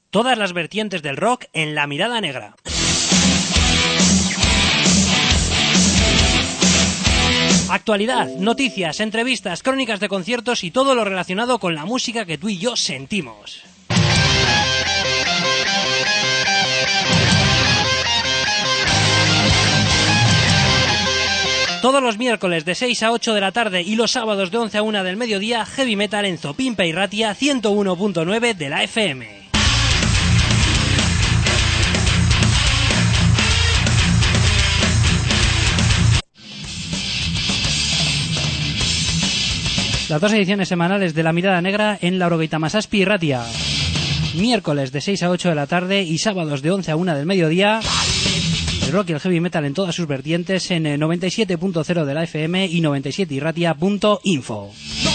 Todas las vertientes del rock en La Mirada Negra. Actualidad, noticias, entrevistas, crónicas de conciertos y todo lo relacionado con la música que tú y yo sentimos. Todos los miércoles de 6 a 8 de la tarde y los sábados de 11 a 1 del mediodía, Heavy Metal en Zopimpa y Ratia 101.9 de la FM. Las dos ediciones semanales de La Mirada Negra en Laurogeita Masazpi y Ratia. Miércoles de 6 a 8 de la tarde y sábados de 11 a 1 del mediodía. El rock y el heavy metal en todas sus vertientes en 97.0 de la FM y 97irratia.info.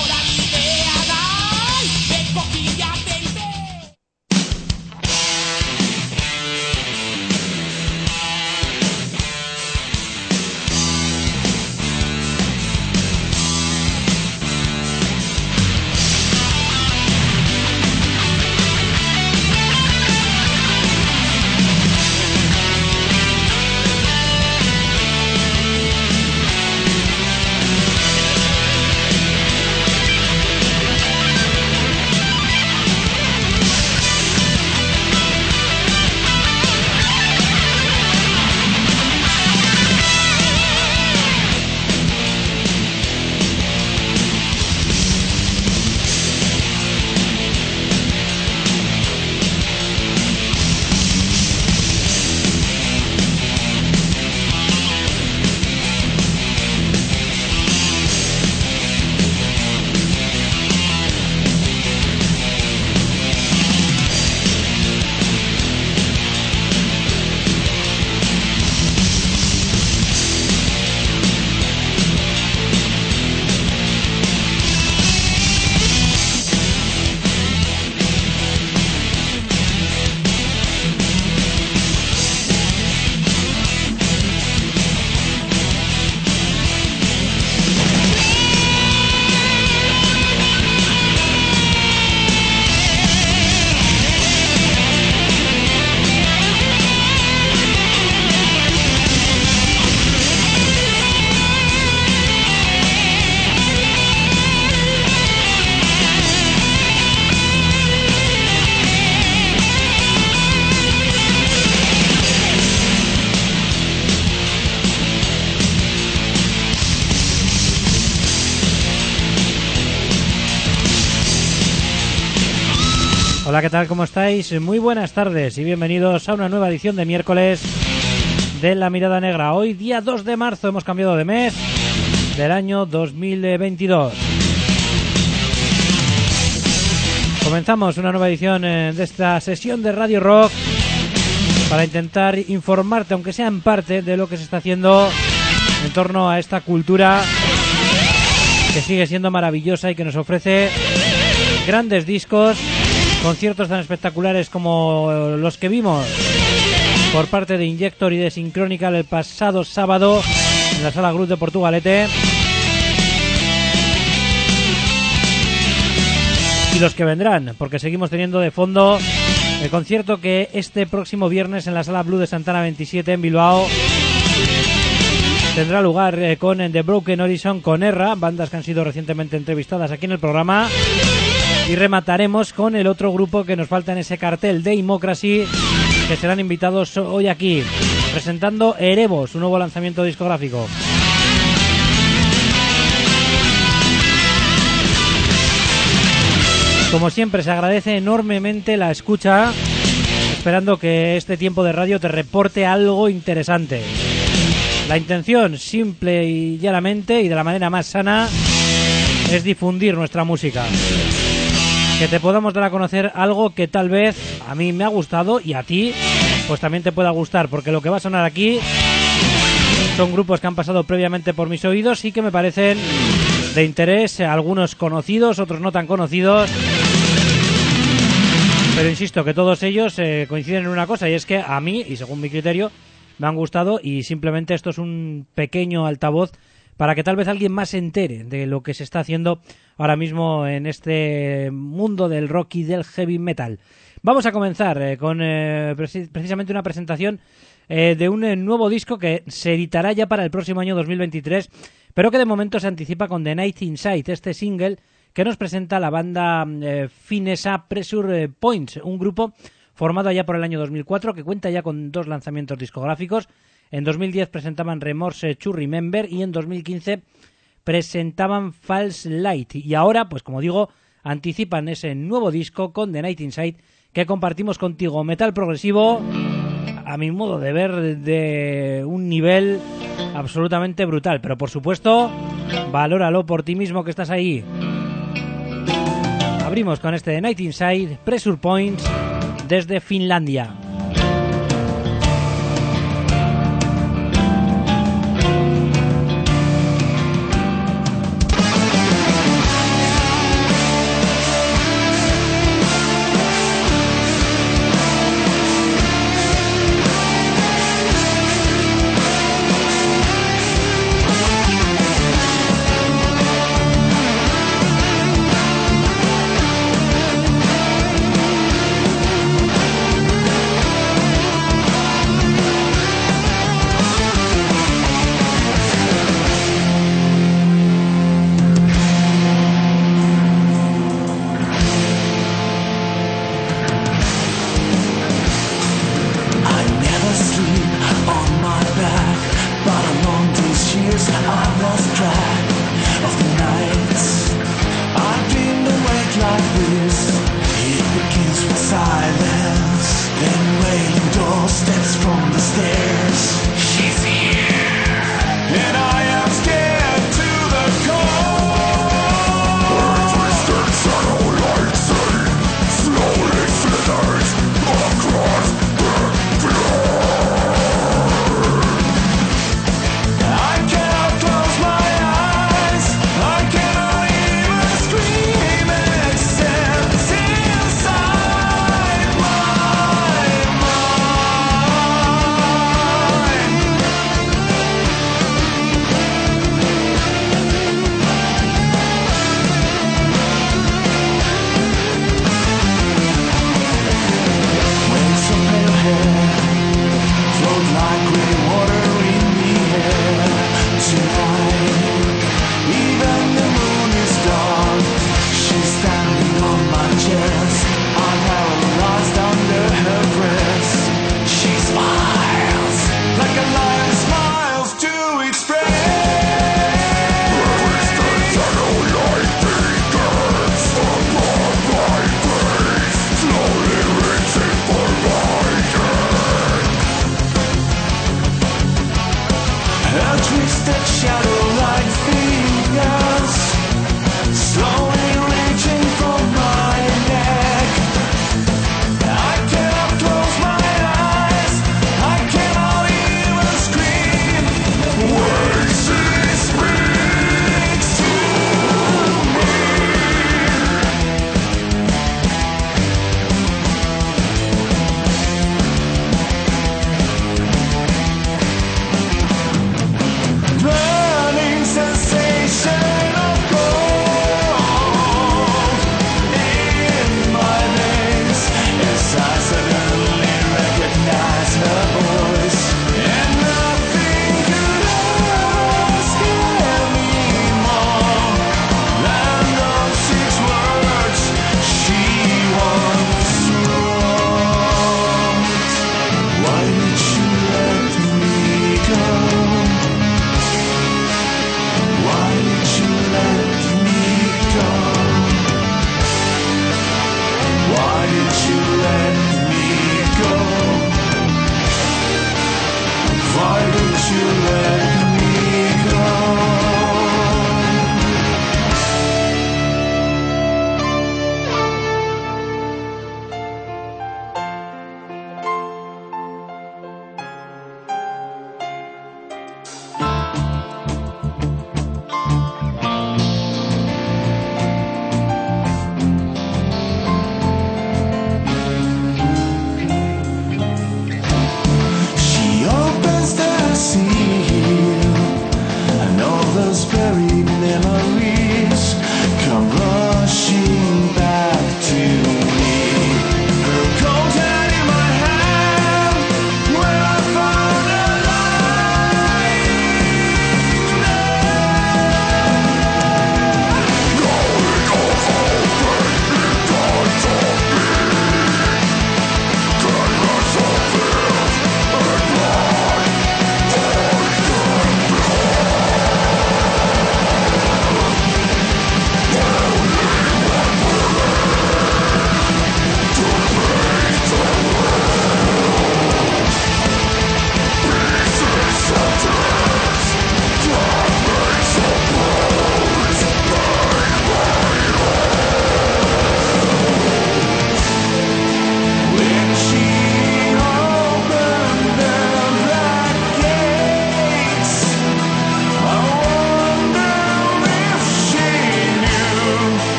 Hola, ¿qué tal? ¿Cómo estáis? Muy buenas tardes y bienvenidos a una nueva edición de miércoles de La Mirada Negra. Hoy, día 2 de marzo, hemos cambiado de mes del año 2022. Comenzamos una nueva edición de esta sesión de Radio Rock para intentar informarte, aunque sea en parte, de lo que se está haciendo en torno a esta cultura que sigue siendo maravillosa y que nos ofrece grandes discos, conciertos tan espectaculares como los que vimos por parte de Injector y de Synchronical el pasado sábado en la Sala Cruz de Portugalete, y los que vendrán, porque seguimos teniendo de fondo el concierto que este próximo viernes en la Sala Blue de Santana 27 en Bilbao tendrá lugar con The Broken Horizon, con Erra, bandas que han sido recientemente entrevistadas aquí en el programa. Y remataremos con el otro grupo que nos falta en ese cartel, Democracy, que serán invitados hoy aquí, presentando Erebos, su nuevo lanzamiento discográfico. Como siempre, se agradece enormemente la escucha, esperando que este tiempo de radio te reporte algo interesante. La intención, simple y llanamente, y de la manera más sana, es difundir nuestra música. Que te podamos dar a conocer algo que tal vez a mí me ha gustado y a ti pues también te pueda gustar, porque lo que va a sonar aquí son grupos que han pasado previamente por mis oídos y que me parecen de interés, algunos conocidos, otros no tan conocidos, pero insisto que todos ellos coinciden en una cosa, y es que a mí, y según mi criterio, me han gustado, y simplemente esto es un pequeño altavoz para que tal vez alguien más se entere de lo que se está haciendo ahora mismo en este mundo del rock y del heavy metal. Vamos a comenzar con precisamente una presentación de un nuevo disco que se editará ya para el próximo año 2023, pero que de momento se anticipa con The Night Inside, este single que nos presenta la banda finesa Pressure Points, un grupo formado allá por el año 2004 que cuenta ya con 2 lanzamientos discográficos. En 2010 presentaban Remorse to Remember y en 2015 presentaban False Light. Y ahora, pues como digo, anticipan ese nuevo disco con The Night Inside que compartimos contigo. Metal progresivo, a mi modo de ver, de un nivel absolutamente brutal. Pero por supuesto, valóralo por ti mismo que estás ahí. Abrimos con este The Night Inside, Pressure Points, desde Finlandia.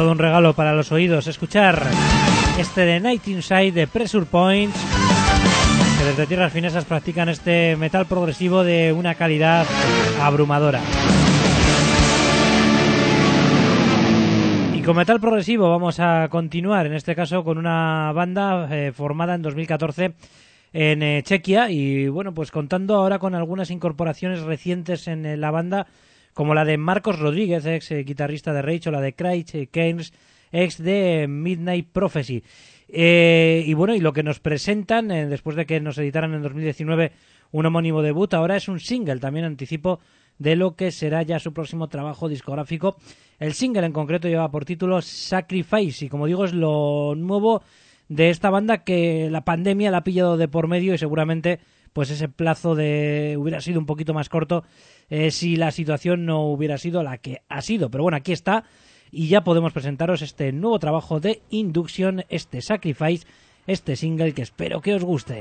todo un regalo para los oídos escuchar este de Night Inside de Pressure Points, que desde Tierras Finesas practican este metal progresivo de una calidad abrumadora. Y con metal progresivo vamos a continuar, en este caso con una banda formada en 2014 en Chequia, y bueno, pues contando ahora con algunas incorporaciones recientes en la banda, como la de Marcos Rodríguez, ex guitarrista de Rage, o la de Craig Keynes, ex de Midnight Prophecy. Y bueno, y lo que nos presentan, después de que nos editaran en 2019 un homónimo debut, ahora es un single, también anticipo de lo que será ya su próximo trabajo discográfico. El single en concreto lleva por título Sacrifice, y como digo, es lo nuevo de esta banda, que la pandemia la ha pillado de por medio, y seguramente pues ese plazo hubiera sido un poquito más corto si la situación no hubiera sido la que ha sido. Pero bueno, aquí está, y ya podemos presentaros este nuevo trabajo de Induction, este Sacrifice, este single que espero que os guste.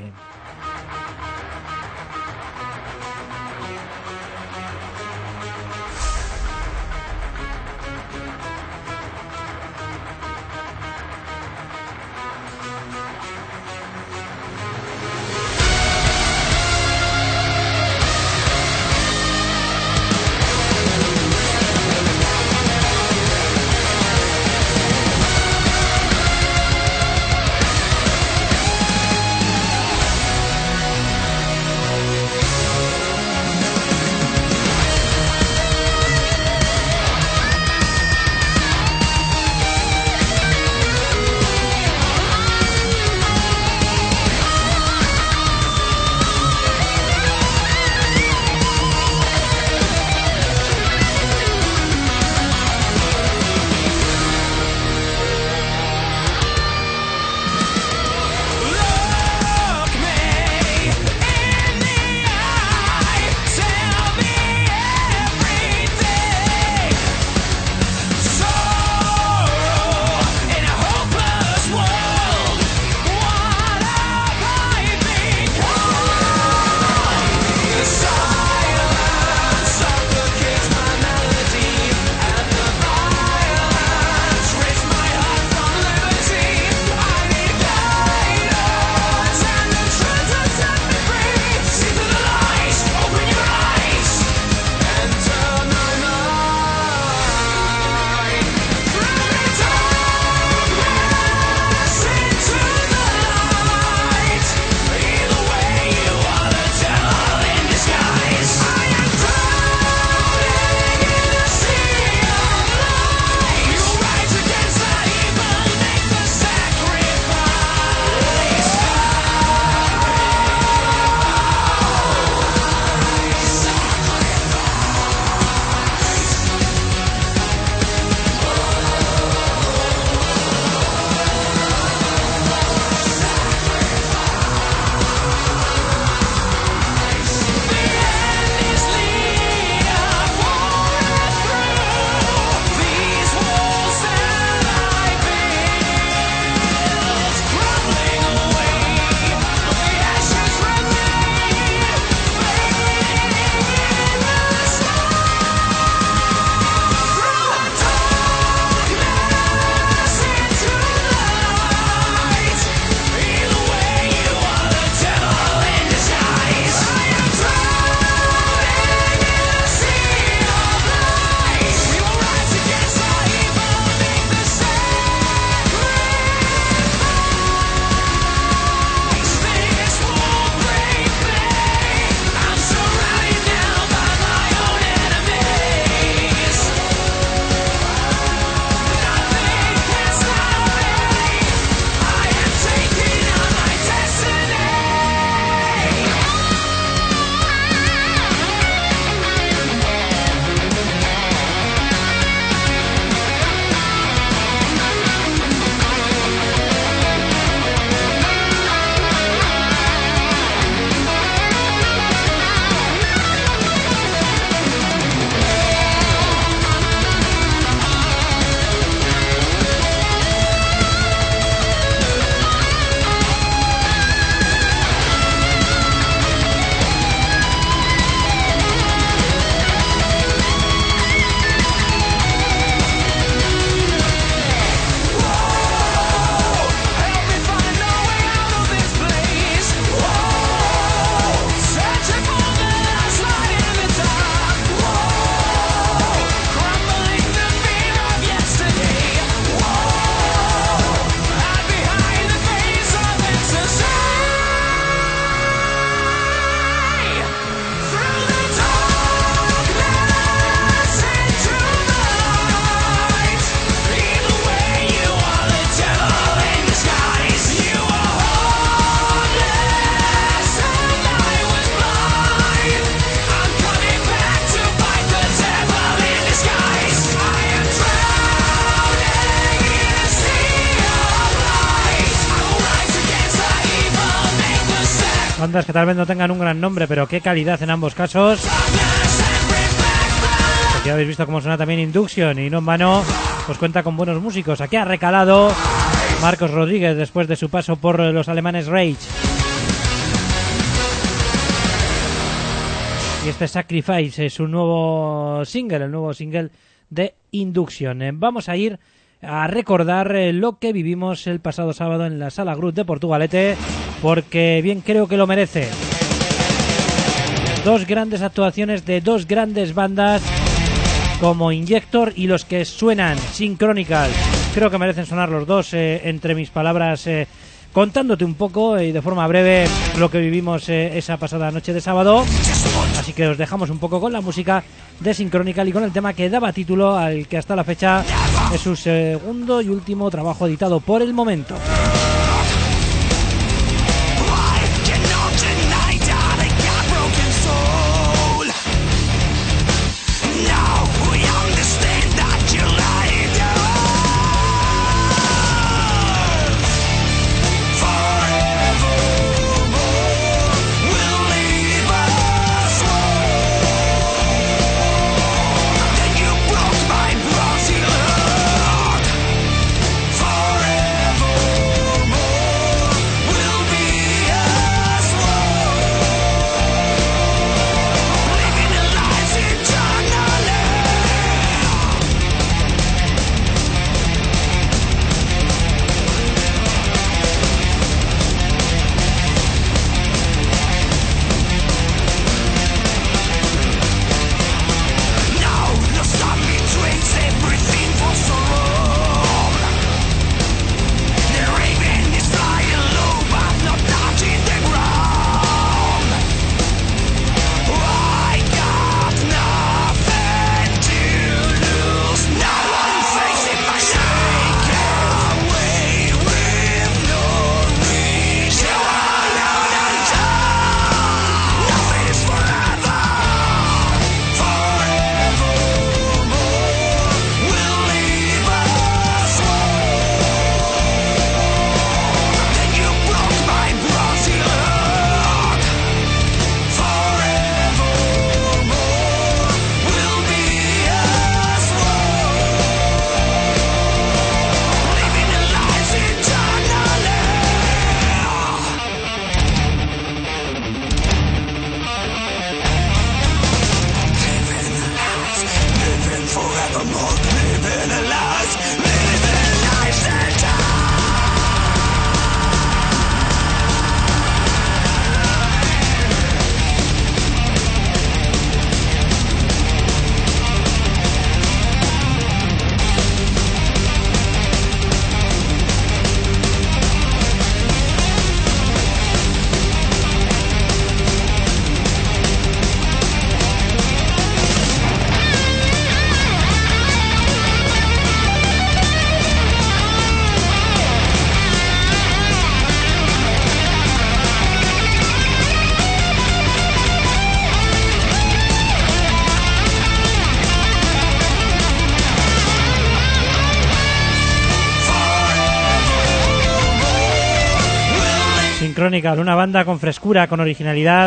Bandas que tal vez no tengan un gran nombre, pero qué calidad en ambos casos. Porque ya habéis visto cómo suena también Induction, y no en vano pues cuenta con buenos músicos. Aquí ha recalado Marcos Rodríguez después de su paso por los alemanes Rage. Y este Sacrifice es su nuevo single, el nuevo single de Induction. Vamos a ir a recordar lo que vivimos el pasado sábado en la Sala Grut de Portugalete, porque bien creo que lo merece. Dos grandes actuaciones de dos grandes bandas como Injector y los que suenan, Synchronical. Creo que merecen sonar los dos entre mis palabras, contándote un poco y de forma breve lo que vivimos esa pasada noche de sábado. Así que os dejamos un poco con la música de Synchronical y con el tema que daba título al que hasta la fecha es su segundo y último trabajo editado por el momento. Synchronical, una banda con frescura, con originalidad,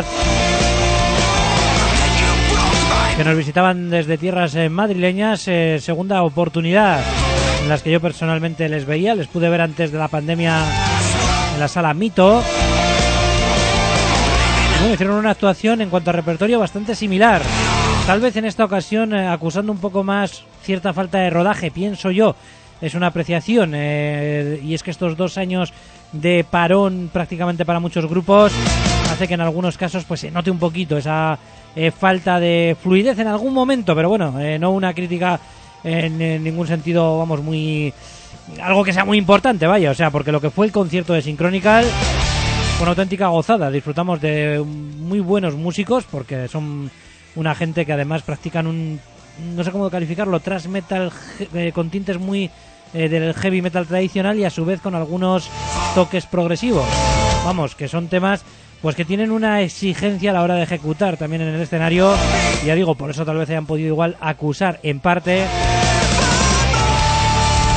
que nos visitaban desde tierras madrileñas, segunda oportunidad en las que yo personalmente les veía, les pude ver antes de la pandemia en la Sala Mito. Y bueno, hicieron una actuación en cuanto a repertorio bastante similar, tal vez en esta ocasión acusando un poco más cierta falta de rodaje, pienso yo. Es una apreciación, y es que estos 2 años de parón prácticamente para muchos grupos hace que en algunos casos pues se note un poquito esa falta de fluidez en algún momento, pero bueno, no una crítica en ningún sentido, vamos, muy algo que sea muy importante, vaya, o sea, porque lo que fue el concierto de Synchronical fue una auténtica gozada. Disfrutamos de muy buenos músicos, porque son una gente que además practican un, no sé cómo calificarlo, thrash metal con tintes muy del heavy metal tradicional y a su vez con algunos toques progresivos. Vamos, que son temas pues que tienen una exigencia a la hora de ejecutar también en el escenario. Y ya digo, por eso tal vez hayan podido igual acusar en parte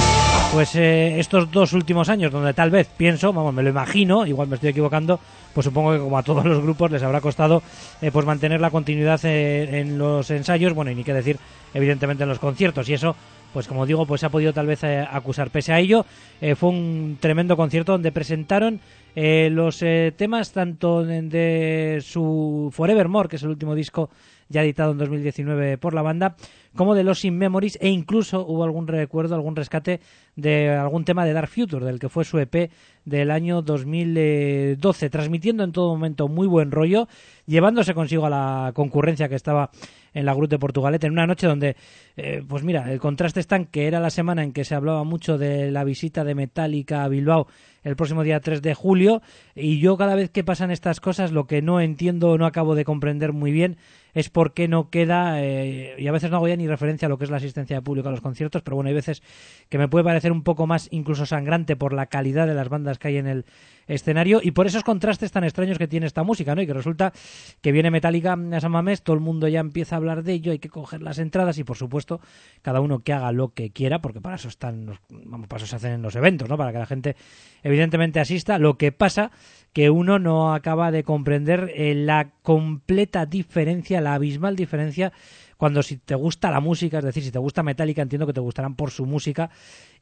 pues estos 2 últimos años, donde tal vez pienso, vamos, me lo imagino, igual me estoy equivocando, pues supongo que como a todos los grupos les habrá costado pues mantener la continuidad en los ensayos, bueno, y ni qué decir, evidentemente en los conciertos, y eso, pues como digo, pues se ha podido tal vez acusar. Pese a ello, fue un tremendo concierto donde presentaron los temas tanto de su Forevermore, que es el último disco ya editado en 2019 por la banda, como de los In Memories, e incluso hubo algún recuerdo, algún rescate de algún tema de Dark Future, del que fue su EP del año 2012, transmitiendo en todo momento muy buen rollo, llevándose consigo a la concurrencia que estaba en la Grut de Portugalete, en una noche donde, pues mira, el contraste está en que era la semana en que se hablaba mucho de la visita de Metallica a Bilbao el próximo día 3 de julio, y yo cada vez que pasan estas cosas lo que no entiendo, no acabo de comprender muy bien es por qué no queda, y a veces no hago ya ni referencia a lo que es la asistencia de público a los conciertos, pero bueno, hay veces que me puede parecer un poco más incluso sangrante por la calidad de las bandas que hay en el escenario y por esos contrastes tan extraños que tiene esta música, ¿no? Y que resulta que viene Metallica a San Mamés, todo el mundo ya empieza a hablar de ello, hay que coger las entradas y por supuesto cada uno que haga lo que quiera, porque para eso están, vamos, para eso se hacen en los eventos, ¿no? Para que la gente evidentemente asista. Lo que pasa que uno no acaba de comprender la completa diferencia, la abismal diferencia cuando si te gusta la música, es decir, si te gusta Metallica, entiendo que te gustarán por su música.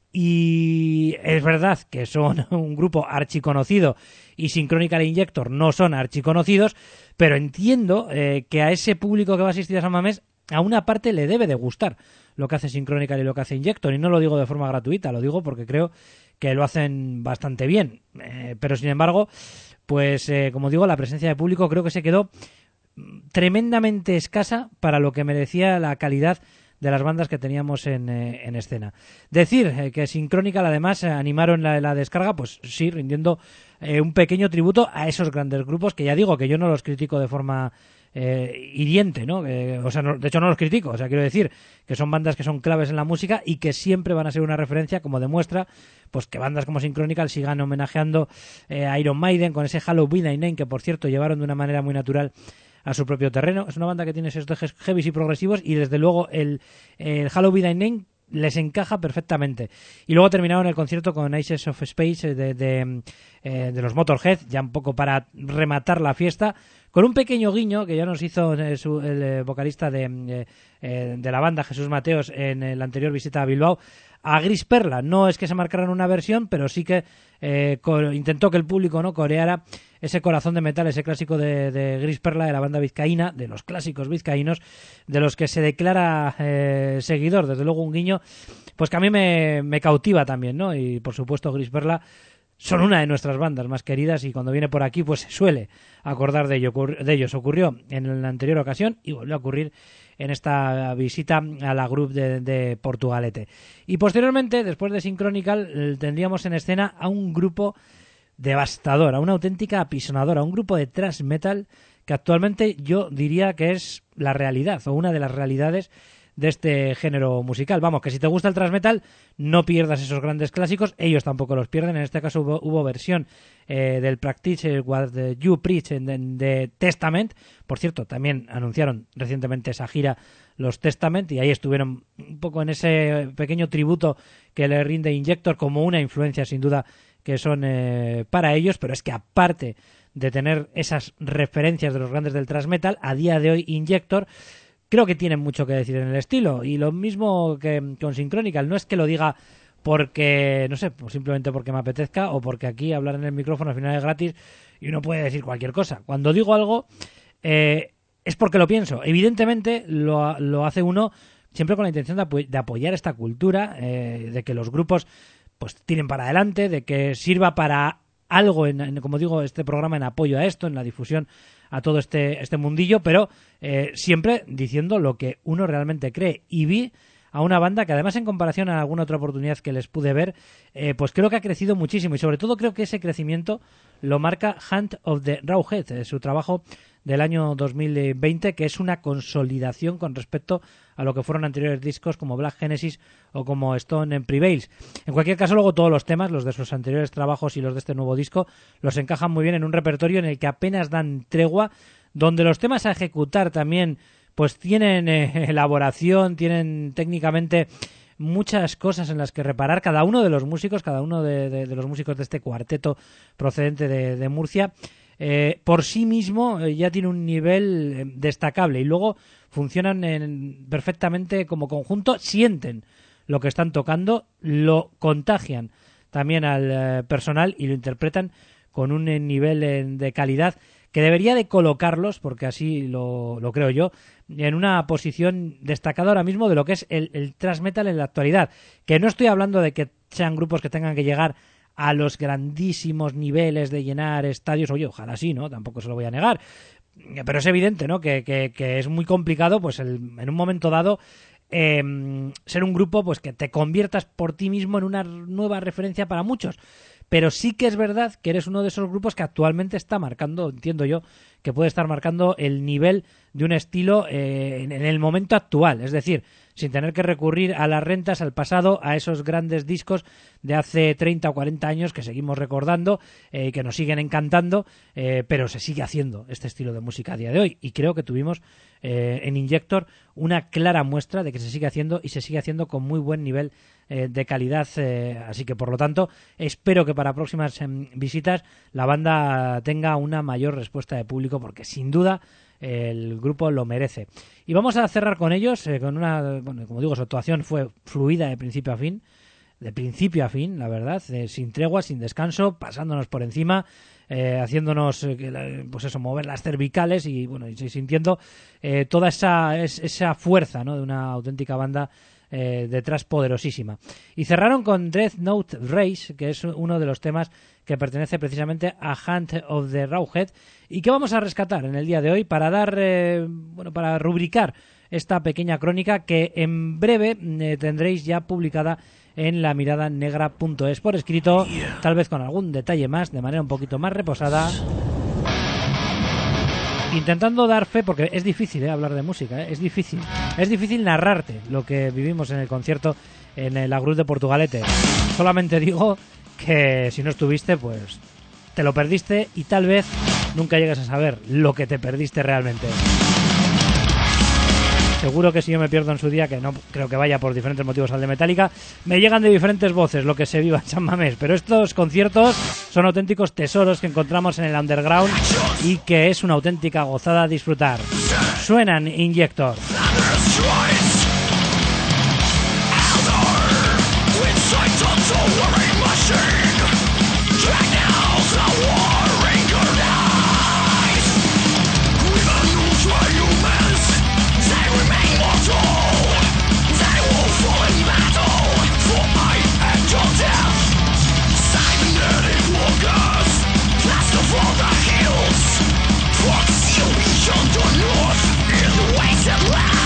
Y es verdad que son un grupo archiconocido y Synchronical Injector no son archiconocidos, pero entiendo que a ese público que va a asistir a San Mamés a una parte le debe de gustar lo que hace Synchronical y lo que hace Injector, y no lo digo de forma gratuita, lo digo porque creo que lo hacen bastante bien, pero sin embargo, pues como digo, la presencia de público creo que se quedó tremendamente escasa para lo que merecía la calidad de las bandas que teníamos en escena. Decir que Synchronical además animaron la descarga, pues sí, rindiendo un pequeño tributo a esos grandes grupos que ya digo que yo no los critico de forma hiriente, ¿no? O sea, no, de hecho no los critico, o sea, quiero decir que son bandas que son claves en la música y que siempre van a ser una referencia, como demuestra pues que bandas como Synchronical sigan homenajeando a Iron Maiden con ese Halloween Nine que por cierto llevaron de una manera muy natural a su propio terreno. Es una banda que tiene esos ejes heavy y progresivos y desde luego el Halloween Nine les encaja perfectamente. Y luego terminaron el concierto con Aces of Space de los Motorhead, ya un poco para rematar la fiesta, con un pequeño guiño que ya nos hizo el vocalista de la banda, Jesús Mateos, en la anterior visita a Bilbao, a Gris Perla. No es que se marcaran una versión, pero sí que intentó que el público no coreara ese corazón de metal, ese clásico de Gris Perla, de la banda vizcaína, de los clásicos vizcaínos, de los que se declara seguidor. Desde luego un guiño pues que a mí me cautiva también, ¿no? Y por supuesto Gris Perla son una de nuestras bandas más queridas y cuando viene por aquí pues se suele acordar de ellos. Ocurrió en la anterior ocasión y volvió a ocurrir en esta visita a la Grut de Portugalete. Y posteriormente, después de Synchronical, tendríamos en escena a un grupo devastador, a una auténtica apisonadora, un grupo de thrash metal que actualmente yo diría que es la realidad o una de las realidades de este género musical. Vamos, que si te gusta el thrash metal, no pierdas esos grandes clásicos, ellos tampoco los pierden. En este caso hubo versión del Practice What You Preach de Testament. Por cierto, también anunciaron recientemente esa gira los Testament y ahí estuvieron un poco en ese pequeño tributo que le rinde Injector como una influencia sin duda que son para ellos, pero es que aparte de tener esas referencias de los grandes del thrash metal, a día de hoy Injector creo que tienen mucho que decir en el estilo. Y lo mismo que con Synchronical. No es que lo diga porque, no sé, pues simplemente porque me apetezca o porque aquí hablar en el micrófono al final es gratis y uno puede decir cualquier cosa. Cuando digo algo es porque lo pienso. Evidentemente lo hace uno siempre con la intención de apoyar esta cultura, de que los grupos pues tiren para adelante, de que sirva para algo, como digo, este programa en apoyo a esto, en la difusión a todo este mundillo, pero siempre diciendo lo que uno realmente cree. Y vi a una banda que además en comparación a alguna otra oportunidad que les pude ver, pues creo que ha crecido muchísimo y sobre todo creo que ese crecimiento lo marca Hunt of the Rawhead, su trabajo del año 2020, que es una consolidación con respecto a lo que fueron anteriores discos como Black Genesis o como Stone Prevails. En cualquier caso, luego todos los temas, los de sus anteriores trabajos y los de este nuevo disco, los encajan muy bien en un repertorio en el que apenas dan tregua, donde los temas a ejecutar también pues tienen elaboración, tienen técnicamente muchas cosas en las que reparar. Cada uno de los músicos, de los músicos de este cuarteto procedente de Murcia, por sí mismo ya tiene un nivel destacable y luego funcionan perfectamente como conjunto, sienten lo que están tocando, lo contagian también al personal y lo interpretan con un nivel de calidad que debería de colocarlos, porque así lo creo yo, en una posición destacada ahora mismo de lo que es el thrash metal en la actualidad. Que no estoy hablando de que sean grupos que tengan que llegar a los grandísimos niveles de llenar estadios, oye, ojalá sí, ¿no? Tampoco se lo voy a negar. Pero es evidente, ¿no? Que es muy complicado, pues en un momento dado, ser un grupo pues que te conviertas por ti mismo en una nueva referencia para muchos. Pero sí que es verdad que eres uno de esos grupos que actualmente está marcando, entiendo yo, que puede estar marcando el nivel de un estilo en el momento actual. Es decir, sin tener que recurrir a las rentas, al pasado, a esos grandes discos de hace 30 o 40 años que seguimos recordando, que nos siguen encantando, pero se sigue haciendo este estilo de música a día de hoy. Y creo que tuvimos en Injector una clara muestra de que se sigue haciendo y se sigue haciendo con muy buen nivel de calidad, así que por lo tanto espero que para próximas visitas la banda tenga una mayor respuesta de público, porque sin duda el grupo lo merece. Y vamos a cerrar con ellos con una, bueno, como digo, su actuación fue fluida de principio a fin, la verdad, sin tregua, sin descanso, pasándonos por encima, haciéndonos pues eso, mover las cervicales y bueno, y sintiendo toda esa fuerza, ¿no?, de una auténtica banda detrás poderosísima. Y cerraron con Dreadnought Race, que es uno de los temas que pertenece precisamente a Hunt of the Rawhead y que vamos a rescatar en el día de hoy para dar para rubricar esta pequeña crónica que en breve tendréis ya publicada en lamiradanegra.es por escrito, tal vez con algún detalle más, de manera un poquito más reposada, intentando dar fe, porque es difícil hablar de música, es difícil narrarte lo que vivimos en el concierto en la Cruz de Portugalete. Solamente digo que si no estuviste, pues te lo perdiste y tal vez nunca llegues a saber lo que te perdiste realmente. Seguro que si yo me pierdo en su día, que no creo que vaya por diferentes motivos al de Metallica, me llegan de diferentes voces lo que se viva en San Mamés. Pero estos conciertos son auténticos tesoros que encontramos en el underground y que es una auténtica gozada disfrutar. Suenan Injector. Beyond the north, in the wasteland.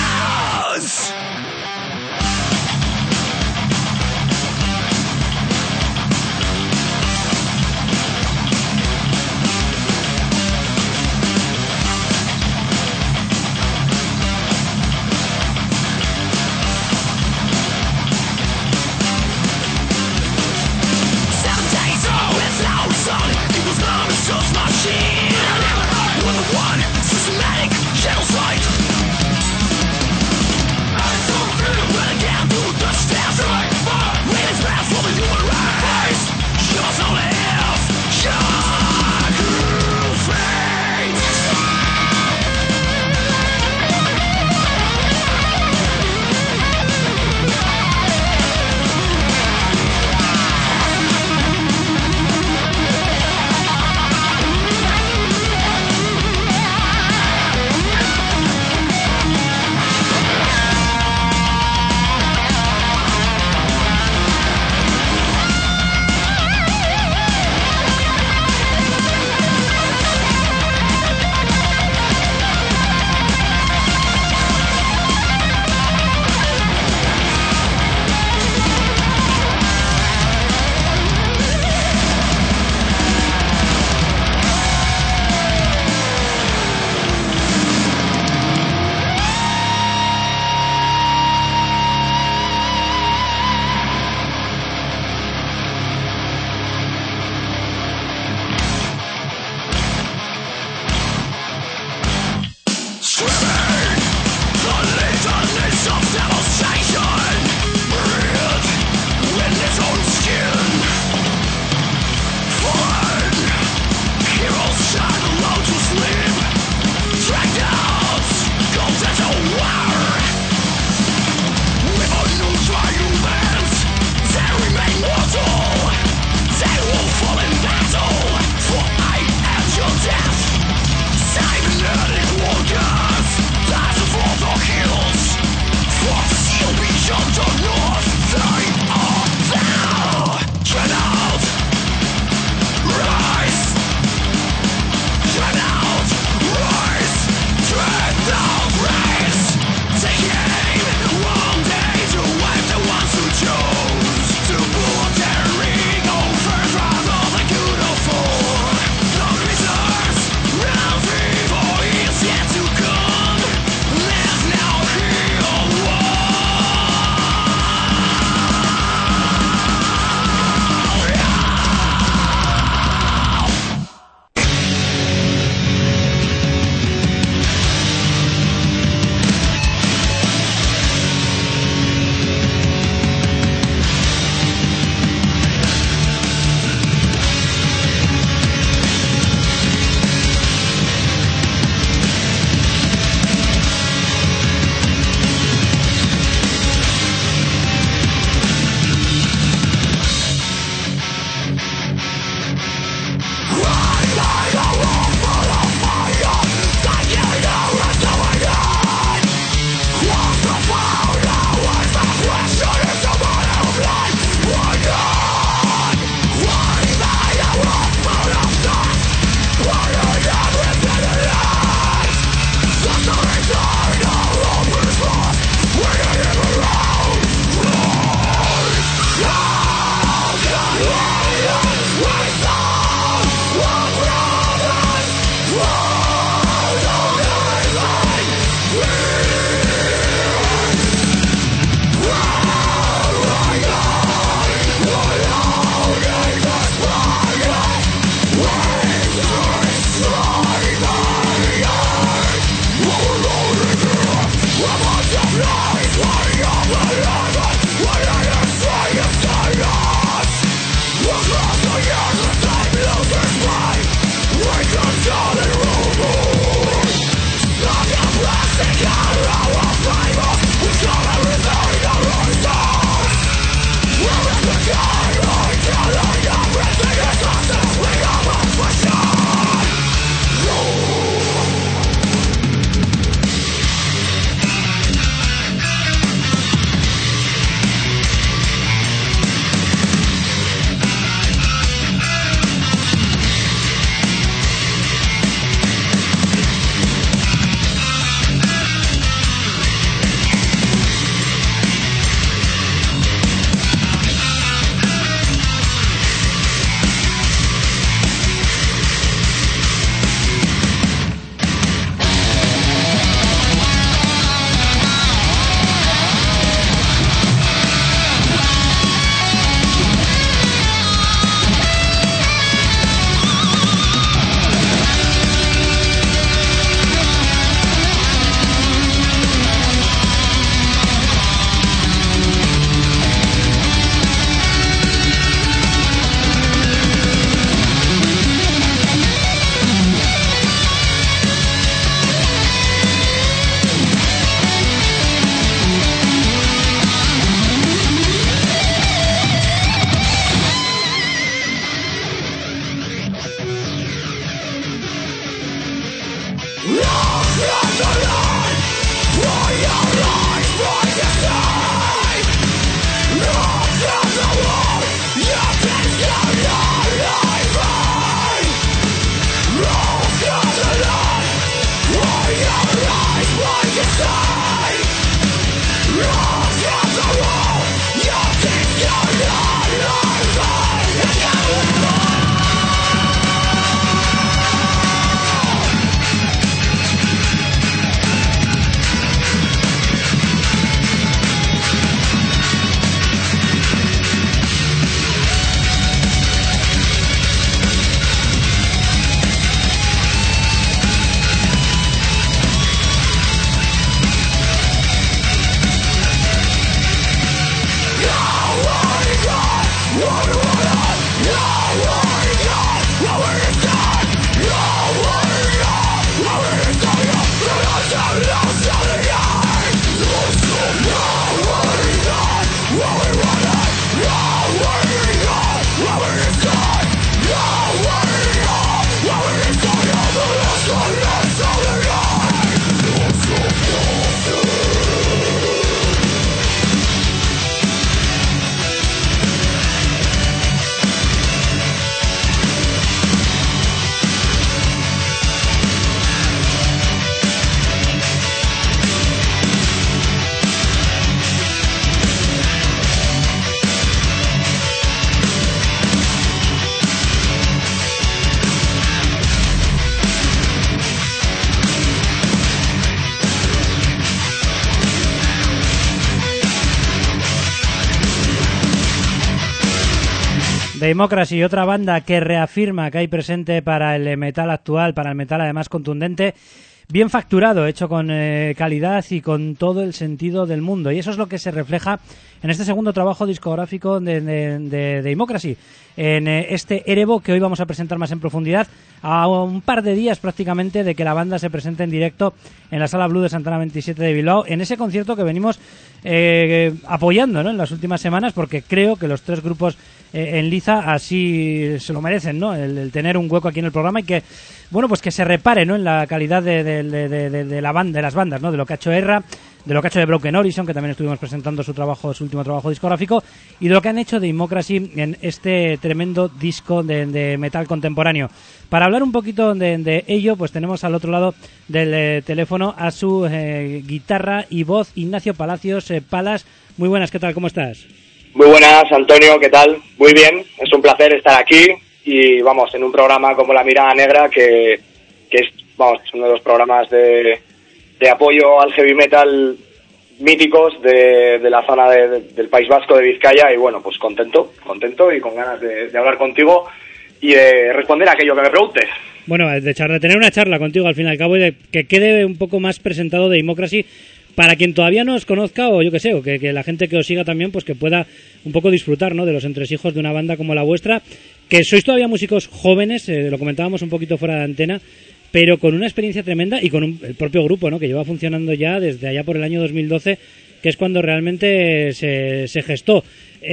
Democracy, otra banda que reafirma que hay presente para el metal actual, para el metal además contundente, bien facturado, hecho con calidad y con todo el sentido del mundo. Y eso es lo que se refleja en este segundo trabajo discográfico de Democracy, en este Erebo que hoy vamos a presentar más en profundidad, a un par de días prácticamente de que la banda se presente en directo en la Sala Blue de Santana 27 de Bilbao, en ese concierto que venimos apoyando, ¿no?, en las últimas semanas, porque creo que los tres grupos en liza así se lo merecen, ¿no?, el tener un hueco aquí en el programa y que, bueno, pues que se repare, ¿no?, en la calidad de la banda, de las bandas, ¿no?, de lo que ha hecho Erra, de lo que ha hecho de Broken Horizon, que también estuvimos presentando su último trabajo discográfico, y de lo que han hecho de Democracy en este tremendo disco de metal contemporáneo. Para hablar un poquito de ello, pues tenemos al otro lado del teléfono a su guitarra y voz, Ignacio Palacios. Palas, muy buenas, ¿qué tal? ¿Cómo estás? Muy buenas, Antonio, ¿qué tal? Muy bien, es un placer estar aquí y vamos, en un programa como La Mirada Negra, que es, vamos, uno de los programas de apoyo al heavy metal míticos de la zona del País Vasco, de Vizcaya, y bueno, pues contento y con ganas de hablar contigo y de responder a aquello que me preguntes. Bueno, de tener una charla contigo al fin y al cabo, y de que quede un poco más presentado de Democracy para quien todavía no os conozca, o yo que sé, o que la gente que os siga también, pues que pueda un poco disfrutar, ¿no?, de los entresijos de una banda como la vuestra, que sois todavía músicos jóvenes, lo comentábamos un poquito fuera de antena, pero con una experiencia tremenda y con el propio grupo, ¿no?, que lleva funcionando ya desde allá por el año 2012, que es cuando realmente se gestó.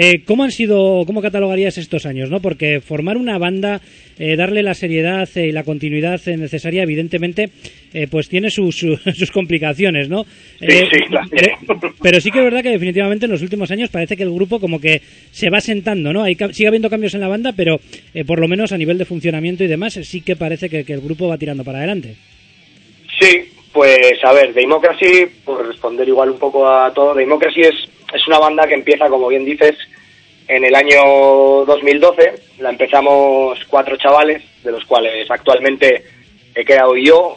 ¿Cómo catalogarías estos años, no? Porque formar una banda, darle la seriedad y la continuidad necesaria, evidentemente, pues tiene sus complicaciones, ¿no? Sí, claro. Pero sí que es verdad que definitivamente en los últimos años parece que el grupo como que se va sentando, ¿no? Sigue habiendo cambios en la banda, pero por lo menos a nivel de funcionamiento y demás, sí que parece que el grupo va tirando para adelante. Sí, pues a ver, Democracy, por responder igual un poco a todo, Democracy es una banda que empieza, como bien dices, en el año 2012. La empezamos 4 chavales, de los cuales actualmente he quedado yo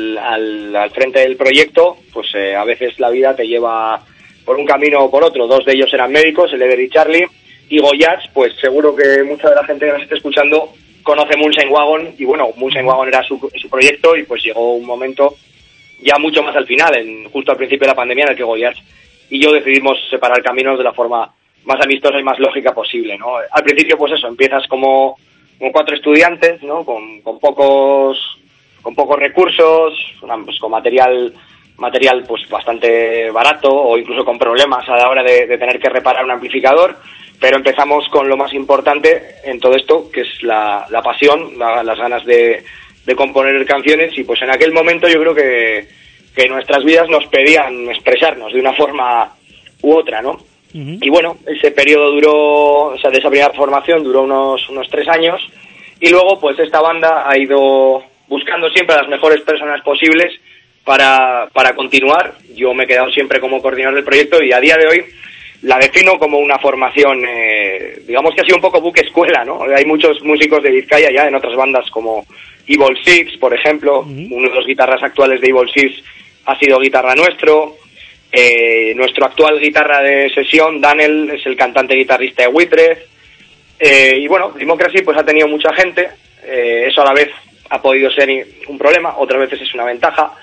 al frente del proyecto. Pues a veces la vida te lleva por un camino o por otro. 2 de ellos eran médicos, el Eder y Charlie, y Goyats, pues seguro que mucha de la gente que nos esté escuchando conoce Moonshine Wagon, y bueno, Moonshine Wagon era su proyecto, y pues llegó un momento ya mucho más al final, justo al principio de la pandemia, en el que Goyats y yo decidimos separar caminos de la forma más amistosa y más lógica posible, ¿no? Al principio, pues eso, empiezas como 4 estudiantes, ¿no?, con pocos recursos, pues con material pues bastante barato, o incluso con problemas a la hora de tener que reparar un amplificador, pero empezamos con lo más importante en todo esto, que es la pasión, las ganas de componer canciones, y pues en aquel momento yo creo que nuestras vidas nos pedían expresarnos de una forma u otra, ¿no? Uh-huh. Y bueno, ese periodo duró, o sea, de esa primera formación duró unos 3 años, y luego pues esta banda ha ido buscando siempre a las mejores personas posibles para continuar. Yo me he quedado siempre como coordinador del proyecto, y a día de hoy la defino como una formación, digamos que ha sido un poco buque escuela, ¿no? Hay muchos músicos de Vizcaya ya en otras bandas como Evil Six, por ejemplo. Uh-huh. Uno de los guitarras actuales de Evil Six ha sido guitarra nuestro. Nuestro actual guitarra de sesión, Daniel, es el cantante guitarrista de Whitrez. Y bueno, Democracy pues ha tenido mucha gente. Eso a la vez ha podido ser un problema, otras veces es una ventaja.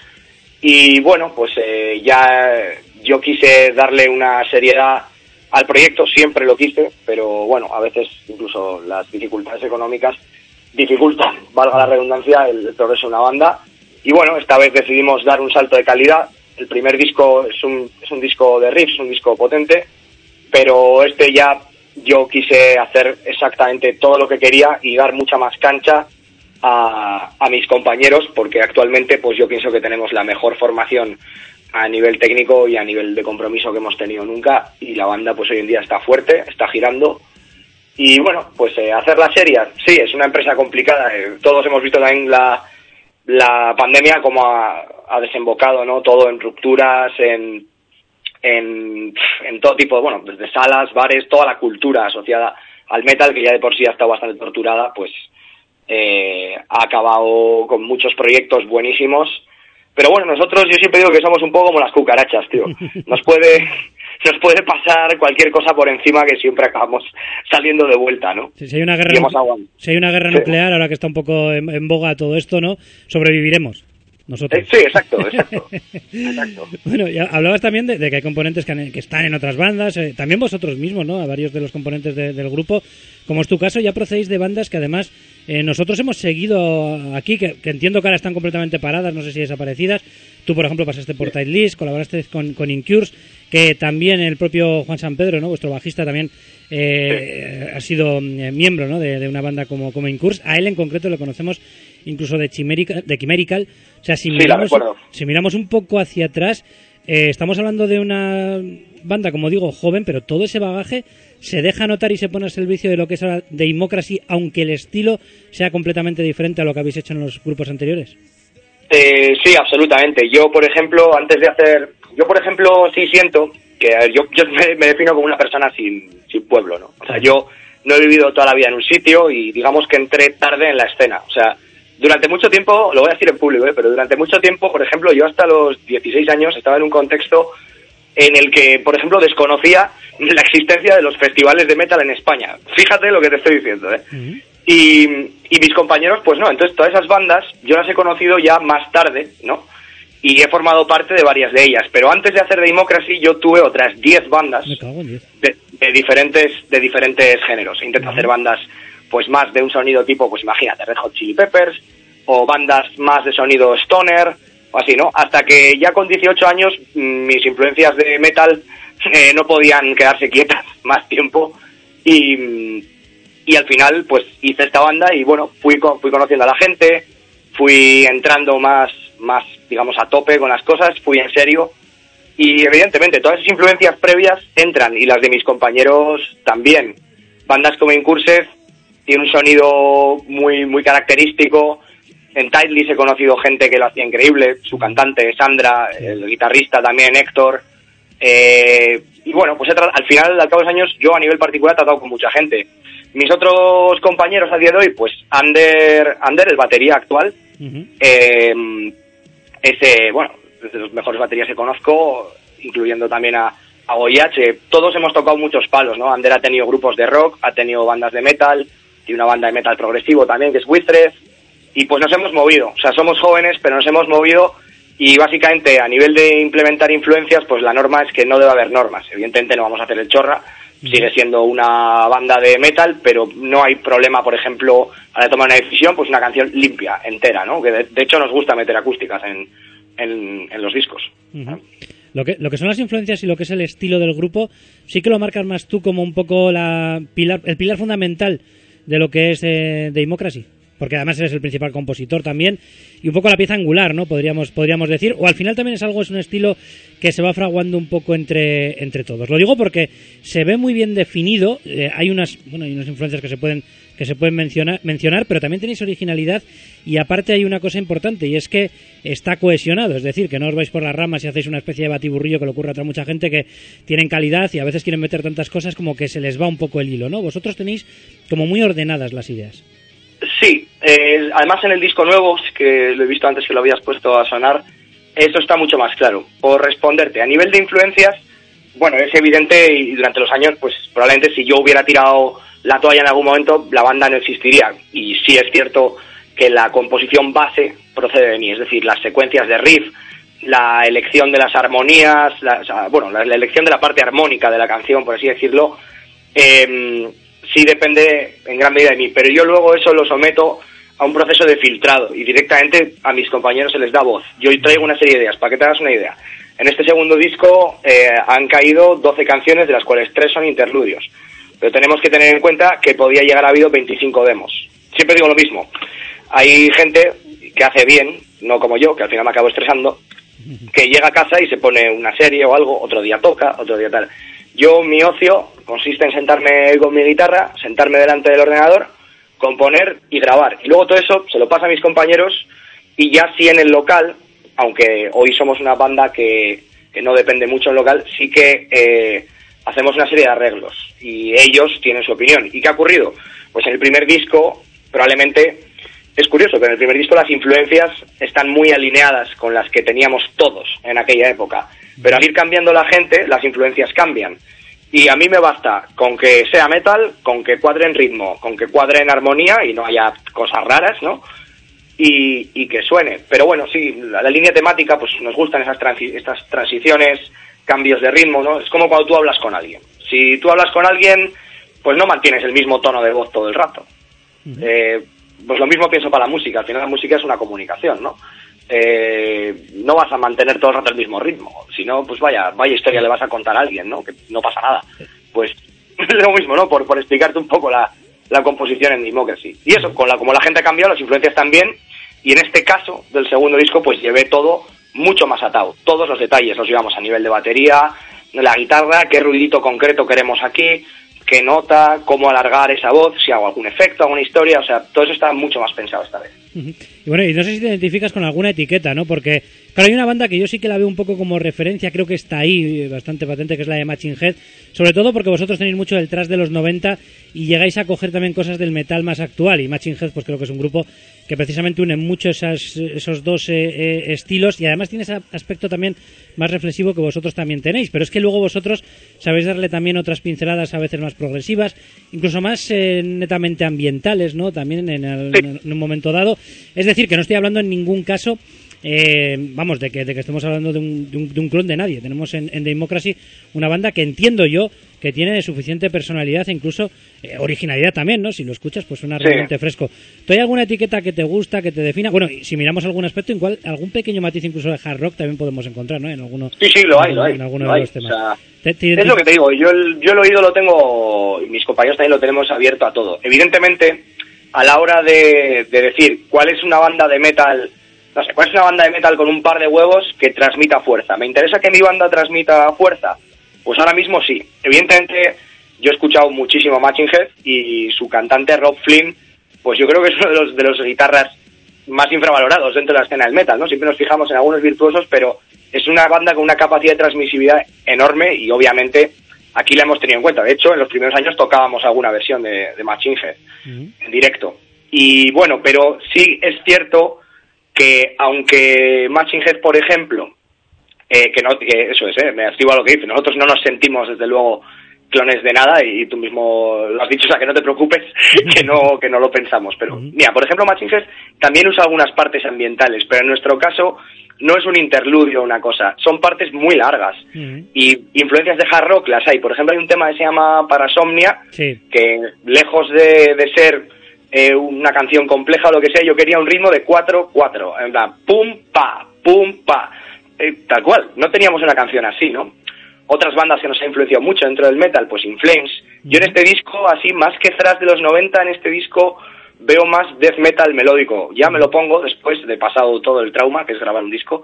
Y bueno, pues ya yo quise darle una seriedad al proyecto, siempre lo quise, pero bueno, a veces incluso las dificultades económicas dificultan, valga la redundancia, el progreso de una banda. Y bueno, esta vez decidimos dar un salto de calidad. El primer disco es un disco de riffs, un disco potente, pero este ya yo quise hacer exactamente todo lo que quería y dar mucha más cancha a mis compañeros, porque actualmente pues yo pienso que tenemos la mejor formación a nivel técnico y a nivel de compromiso que hemos tenido nunca, y la banda pues hoy en día está fuerte, está girando. Y bueno, pues hacerla seria, sí, es una empresa complicada. Todos hemos visto también la pandemia como ha desembocado, ¿no? Todo en rupturas, en todo tipo, bueno, desde salas, bares, toda la cultura asociada al metal, que ya de por sí ha estado bastante torturada, pues ha acabado con muchos proyectos buenísimos. Pero bueno, nosotros, yo siempre digo que somos un poco como las cucarachas, tío. Nos puede nos puede pasar cualquier cosa por encima que siempre acabamos saliendo de vuelta, ¿no? Si hay una guerra nuclear, ahora que está un poco en boga todo esto, ¿no? Sobreviviremos. Nosotros. Sí, exacto. Bueno, ya hablabas también de que hay componentes que están en otras bandas, también vosotros mismos, ¿no? A varios de los componentes del grupo, como es tu caso, ya procedéis de bandas que además nosotros hemos seguido aquí, que entiendo que ahora están completamente paradas, no sé si desaparecidas. Tú, por ejemplo, pasaste por Tight List, colaboraste con Incurs, que también el propio Juan San Pedro, ¿no? Vuestro bajista también ha sido miembro, ¿no? de una banda como Incurs. A él en concreto lo conocemos incluso de Chimerical. O sea, si miramos un poco hacia atrás, estamos hablando de una banda, como digo, joven, pero todo ese bagaje se deja notar y se pone al servicio de lo que es ahora Democracy, aunque el estilo sea completamente diferente a lo que habéis hecho en los grupos anteriores. Sí, absolutamente. Yo, por ejemplo, sí siento que yo me defino como una persona sin pueblo, ¿no? O sea, yo no he vivido toda la vida en un sitio y digamos que entré tarde en la escena. O sea, durante mucho tiempo, lo voy a decir en público, pero durante mucho tiempo, por ejemplo, yo hasta los 16 años estaba en un contexto en el que, por ejemplo, desconocía la existencia de los festivales de metal en España. Fíjate lo que te estoy diciendo, ¿eh? Uh-huh. Y mis compañeros, pues no, entonces todas esas bandas yo las he conocido ya más tarde, ¿no? Y he formado parte de varias de ellas, pero antes de hacer Democracy yo tuve otras 10 bandas de diferentes géneros. Intento hacer bandas pues más de un sonido tipo, pues imagínate, Red Hot Chili Peppers, o bandas más de sonido stoner, o así, ¿no? Hasta que ya con 18 años mis influencias de metal no podían quedarse quietas más tiempo y al final pues hice esta banda y bueno, fui conociendo a la gente, fui entrando más digamos a tope con las cosas, fui en serio y evidentemente todas esas influencias previas entran y las de mis compañeros también. Bandas como Incursive tiene un sonido muy muy característico. En Tight List he conocido gente que lo hacía increíble, su cantante Sandra, el guitarrista también Héctor, y bueno, pues al final, al cabo de los años, yo a nivel particular he tratado con mucha gente. Mis otros compañeros a día de hoy, pues Ander, el batería actual, bueno, es de los mejores baterías que conozco, incluyendo también a Goyache. Todos hemos tocado muchos palos, ¿no? Ander ha tenido grupos de rock, ha tenido bandas de metal, tiene una banda de metal progresivo también, que es Withred, y pues nos hemos movido. O sea, somos jóvenes, pero nos hemos movido y básicamente a nivel de implementar influencias, pues la norma es que no debe haber normas. Evidentemente no vamos a hacer el chorra, sigue siendo una banda de metal, pero no hay problema, por ejemplo, a la hora de tomar una decisión, pues una canción limpia, entera, ¿no? Que de hecho nos gusta meter acústicas en los discos. Uh-huh. Lo que son las influencias y lo que es el estilo del grupo, sí que lo marcas más tú como un poco el pilar fundamental de lo que es Democracy, porque además eres el principal compositor también y un poco la pieza angular, ¿no? Podríamos decir, o al final también es un estilo que se va fraguando un poco entre todos. Lo digo porque se ve muy bien definido, hay unas influencias que se pueden mencionar, pero también tenéis originalidad y aparte hay una cosa importante y es que está cohesionado, es decir, que no os vais por las ramas y hacéis una especie de batiburrillo que le ocurre a otra mucha gente que tienen calidad y a veces quieren meter tantas cosas como que se les va un poco el hilo, ¿no? Vosotros tenéis como muy ordenadas las ideas. Sí, además en el disco nuevo, que lo he visto antes que lo habías puesto a sonar, esto está mucho más claro. Por responderte, a nivel de influencias, bueno, es evidente y durante los años, pues probablemente si yo hubiera tirado la toalla en algún momento, la banda no existiría. Y sí es cierto que la composición base procede de mí, es decir, las secuencias de riff, la elección de las armonías, la elección de la parte armónica de la canción, por así decirlo, sí depende en gran medida de mí, pero yo luego eso lo someto a un proceso de filtrado y directamente a mis compañeros se les da voz. Yo traigo una serie de ideas, para que te hagas una idea. En este segundo disco han caído 12 canciones, de las cuales 3 son interludios, pero tenemos que tener en cuenta que podía llegar a habido 25 demos. Siempre digo lo mismo, hay gente que hace bien, no como yo, que al final me acabo estresando, que llega a casa y se pone una serie o algo, otro día toca, otro día tal. Yo, mi ocio consiste en sentarme con mi guitarra, sentarme delante del ordenador, componer y grabar. Y luego todo eso se lo pasa a mis compañeros y ya sí en el local, aunque hoy somos una banda que no depende mucho del local, sí que hacemos una serie de arreglos y ellos tienen su opinión. ¿Y qué ha ocurrido? Pues en el primer disco, probablemente, es curioso, pero en el primer disco las influencias están muy alineadas con las que teníamos todos en aquella época. Pero al ir cambiando la gente, las influencias cambian. Y a mí me basta con que sea metal, con que cuadre en ritmo, con que cuadre en armonía y no haya cosas raras, ¿no? Y que suene. Pero bueno, sí, la línea temática, pues nos gustan estas transiciones, cambios de ritmo, ¿no? Es como cuando tú hablas con alguien. Si tú hablas con alguien, pues no mantienes el mismo tono de voz todo el rato. Pues lo mismo pienso para la música. Al final la música es una comunicación, ¿no? No vas a mantener todo el rato el mismo ritmo. Si no, pues vaya historia le vas a contar a alguien, ¿no? Que no pasa nada. Pues es lo mismo, ¿no? Por explicarte un poco la composición en Democracy. Y eso, como la gente ha cambiado, las influencias también. Y en este caso, del segundo disco, pues llevé todo mucho más atado. Todos los detalles los llevamos a nivel de batería, la guitarra, qué ruidito concreto queremos aquí, qué nota, cómo alargar esa voz, si hago algún efecto, alguna historia, o sea, todo eso está mucho más pensado esta vez. Y bueno, y no sé si te identificas con alguna etiqueta, ¿no? Porque, claro, hay una banda que yo sí que la veo un poco como referencia, creo que está ahí bastante patente, que es la de Machine Head, sobre todo porque vosotros tenéis mucho del thrash de los 90 y llegáis a coger también cosas del metal más actual, y Machine Head pues creo que es un grupo que precisamente une mucho esos dos estilos, y además tiene ese aspecto también más reflexivo que vosotros también tenéis, pero es que luego vosotros sabéis darle también otras pinceladas a veces más progresivas, incluso más netamente ambientales, ¿no? También en un momento dado. Es decir, que no estoy hablando en ningún caso de que estemos hablando de un clon de nadie. Tenemos en Democracy una banda que entiendo yo que tiene suficiente personalidad e incluso originalidad también, ¿no? Si lo escuchas, pues suena realmente fresco. ¿Tú hay alguna etiqueta que te gusta, que te defina? Bueno, y si miramos algún aspecto, igual algún pequeño matiz incluso de hard rock también podemos encontrar, ¿no? En alguno, sí, lo hay. En alguno de los temas. O sea, es lo que te digo, yo el oído lo tengo, y mis compañeros también lo tenemos abierto a todo. Evidentemente, a la hora de decir cuál es una banda de metal, no sé, cuál es una banda de metal con un par de huevos que transmita fuerza. ¿Me interesa que mi banda transmita fuerza? Pues ahora mismo sí. Evidentemente, yo he escuchado muchísimo Machine Head y su cantante Rob Flynn, pues yo creo que es uno de los guitarras más infravalorados dentro de la escena del metal, ¿no? Siempre nos fijamos en algunos virtuosos, pero es una banda con una capacidad de transmisividad enorme y obviamente aquí la hemos tenido en cuenta. De hecho, en los primeros años tocábamos alguna versión de Machine Head en directo. Y bueno, pero sí es cierto que aunque Machine Head, por ejemplo, que eso es, me activo a lo que dice, nosotros no nos sentimos desde luego clones de nada y tú mismo lo has dicho, o sea que no te preocupes que no lo pensamos, pero mira, por ejemplo Machine Head también usa algunas partes ambientales, pero en nuestro caso no es un interludio una cosa, son partes muy largas y influencias de hard rock las hay. Por ejemplo, hay un tema que se llama Parasomnia, que lejos de ser una canción compleja o lo que sea, yo quería un ritmo de 4/4, en plan pum pa, tal cual. No teníamos una canción así, ¿no? Otras bandas que nos han influenciado mucho dentro del metal, pues In Flames. Yo en este disco, así, más que thrash de los 90, en este disco veo más death metal melódico. Ya me lo pongo después de pasado todo el trauma, que es grabar un disco.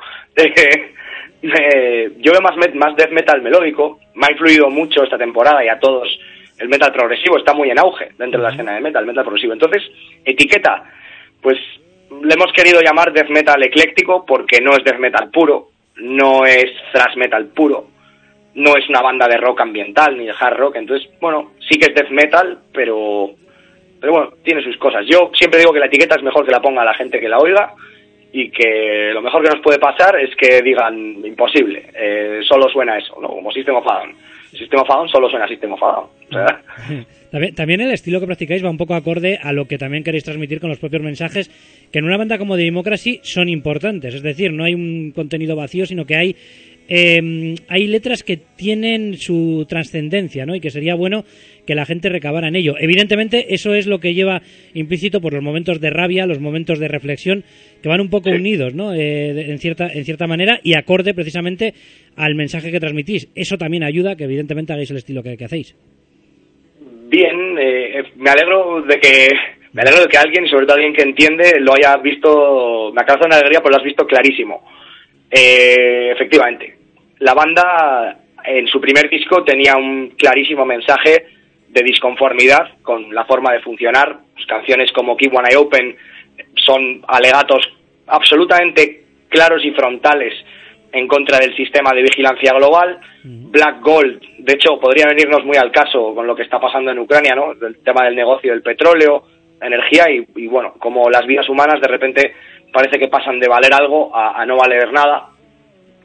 Yo veo más death metal melódico. Me ha influido mucho esta temporada y a todos. El metal progresivo está muy en auge dentro de la escena de metal progresivo. Entonces, etiqueta, pues le hemos querido llamar death metal ecléctico porque no es death metal puro, no es thrash metal puro, no es una banda de rock ambiental ni de hard rock. Entonces, bueno, sí que es death metal, pero bueno, tiene sus cosas. Yo siempre digo que la etiqueta es mejor que la ponga la gente que la oiga y que lo mejor que nos puede pasar es que digan imposible, solo suena eso, ¿no? Como System of a Down. System of a Down solo suena System of a Down. O sea, También el estilo que practicáis va un poco acorde a lo que también queréis transmitir con los propios mensajes, que en una banda como The Democracy son importantes. Es decir, no hay un contenido vacío, sino que hay letras que tienen su trascendencia, ¿no? Y que sería bueno que la gente recabara en ello. Evidentemente, eso es lo que lleva implícito por los momentos de rabia, los momentos de reflexión, que van un poco unidos, ¿no? En cierta manera, y acorde precisamente al mensaje que transmitís. Eso también ayuda a que evidentemente hagáis el estilo que hacéis. Bien, me alegro de que alguien, y sobre todo alguien que entiende, lo haya visto. Me causa una alegría, pues lo has visto clarísimo. Efectivamente, la banda en su primer disco tenía un clarísimo mensaje de disconformidad con la forma de funcionar. Pues canciones como Keep One Eye Open son alegatos absolutamente claros y frontales en contra del sistema de vigilancia global. Black Gold, de hecho, podría venirnos muy al caso con lo que está pasando en Ucrania, ¿no? El tema del negocio del petróleo, la energía y bueno, como las vidas humanas de repente parece que pasan de valer algo a no valer nada.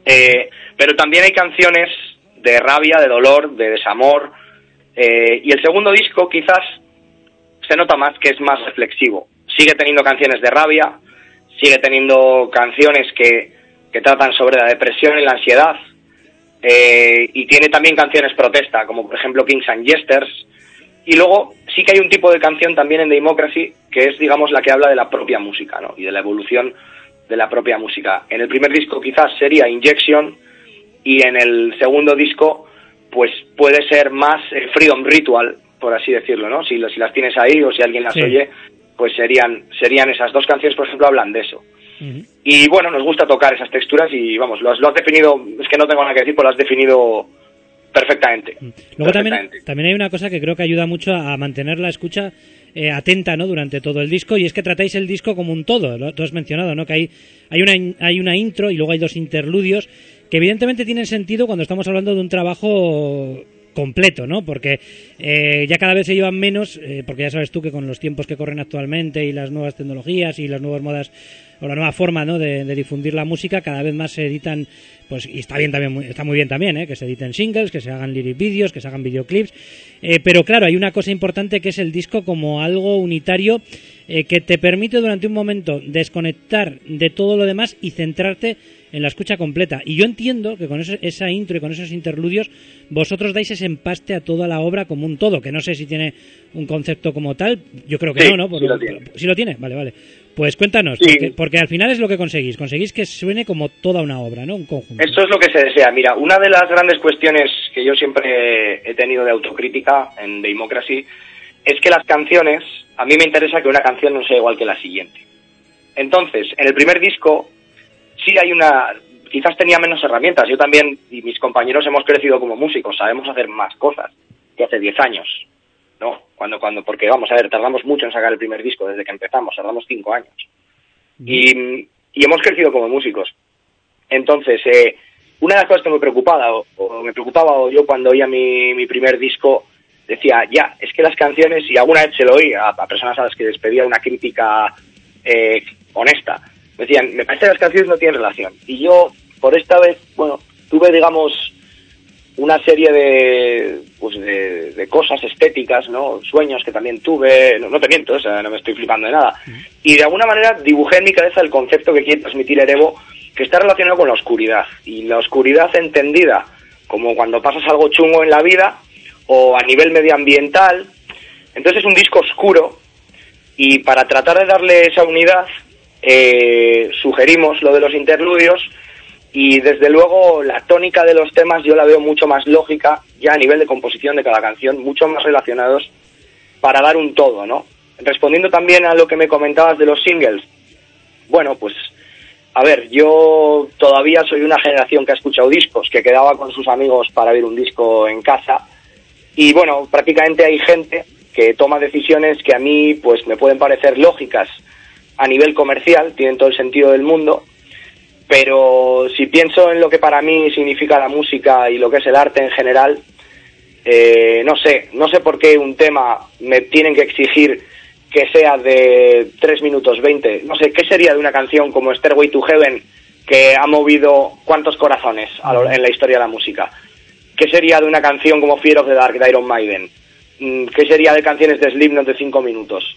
Pero también hay canciones de rabia, de dolor, de desamor, y el segundo disco quizás se nota más que es más reflexivo. Sigue teniendo canciones de rabia, sigue teniendo canciones que tratan sobre la depresión y la ansiedad, y tiene también canciones protesta, como por ejemplo Kings and Jesters. Y luego sí que hay un tipo de canción también en Democracy que es, digamos, la que habla de la propia música, ¿no? Y de la evolución de la propia música. En el primer disco quizás sería Injection, y en el segundo disco pues puede ser más Freedom Ritual, por así decirlo, ¿no? Si las tienes ahí o si alguien las oye, pues serían esas dos canciones, por ejemplo, hablan de eso. Uh-huh. Y bueno, nos gusta tocar esas texturas y vamos, lo has definido, es que no tengo nada que decir, pues lo has definido perfectamente. Luego también hay una cosa que creo que ayuda mucho a mantener la escucha atenta, ¿no? Durante todo el disco, y es que tratáis el disco como un todo, ¿no? Tú has mencionado, ¿no? Que hay una intro y luego hay dos interludios que evidentemente tienen sentido cuando estamos hablando de un trabajo completo, ¿no? Porque ya cada vez se llevan menos, porque ya sabes tú que con los tiempos que corren actualmente y las nuevas tecnologías y las nuevas modas o la nueva forma, ¿no? de difundir la música, cada vez más se editan, pues, y está muy bien también, que se editen singles, que se hagan lyric videos, que se hagan videoclips, pero claro, hay una cosa importante que es el disco como algo unitario que te permite durante un momento desconectar de todo lo demás y centrarte en la escucha completa. Y yo entiendo que con esa intro y con esos interludios vosotros dais ese empaste a toda la obra como un todo, que no sé si tiene un concepto como tal, yo creo que sí, ¿no? Sí lo tiene. ¿Sí lo tiene? Vale. Pues cuéntanos, sí. porque al final es lo que conseguís que suene como toda una obra, ¿no? Un conjunto. Eso es lo que se desea. Mira, una de las grandes cuestiones que yo siempre he tenido de autocrítica en Democracy es que las canciones, a mí me interesa que una canción no sea igual que la siguiente. Entonces, en el primer disco sí quizás tenía menos herramientas. Yo también y mis compañeros hemos crecido como músicos, sabemos hacer más cosas que hace 10 años, ¿no? Porque vamos a ver, tardamos mucho en sacar el primer disco desde que empezamos, tardamos 5 años. Y hemos crecido como músicos. Entonces, una de las cosas que me preocupaba yo cuando oía mi primer disco, decía, es que las canciones, y alguna vez se lo oí a personas a las que les pedía una crítica honesta, me decían, me parece que las canciones no tienen relación. Y yo, por esta vez, tuve, digamos, una serie de cosas estéticas, ¿no? Sueños que también tuve, no te miento, o sea, no me estoy flipando de nada. Y de alguna manera dibujé en mi cabeza el concepto que quiere transmitir Erevo, que está relacionado con la oscuridad. Y la oscuridad entendida como cuando pasas algo chungo en la vida, o a nivel medioambiental. Entonces es un disco oscuro, y para tratar de darle esa unidad, sugerimos lo de los interludios, y desde luego la tónica de los temas yo la veo mucho más lógica, ya a nivel de composición de cada canción, mucho más relacionados para dar un todo, ¿no? Respondiendo también a lo que me comentabas de los singles, bueno, pues, a ver, yo todavía soy una generación que ha escuchado discos, que quedaba con sus amigos para ver un disco en casa, y bueno, prácticamente hay gente que toma decisiones que a mí pues me pueden parecer lógicas a nivel comercial, tienen todo el sentido del mundo, pero si pienso en lo que para mí significa la música y lo que es el arte en general, no sé por qué un tema me tienen que exigir que sea de 3 minutos 20, no sé, ¿qué sería de una canción como Stairway to Heaven, que ha movido cuántos corazones en la historia de la música? ¿Qué sería de una canción como Fear of the Dark de Iron Maiden? ¿Qué sería de canciones de Slipknot de 5 minutos?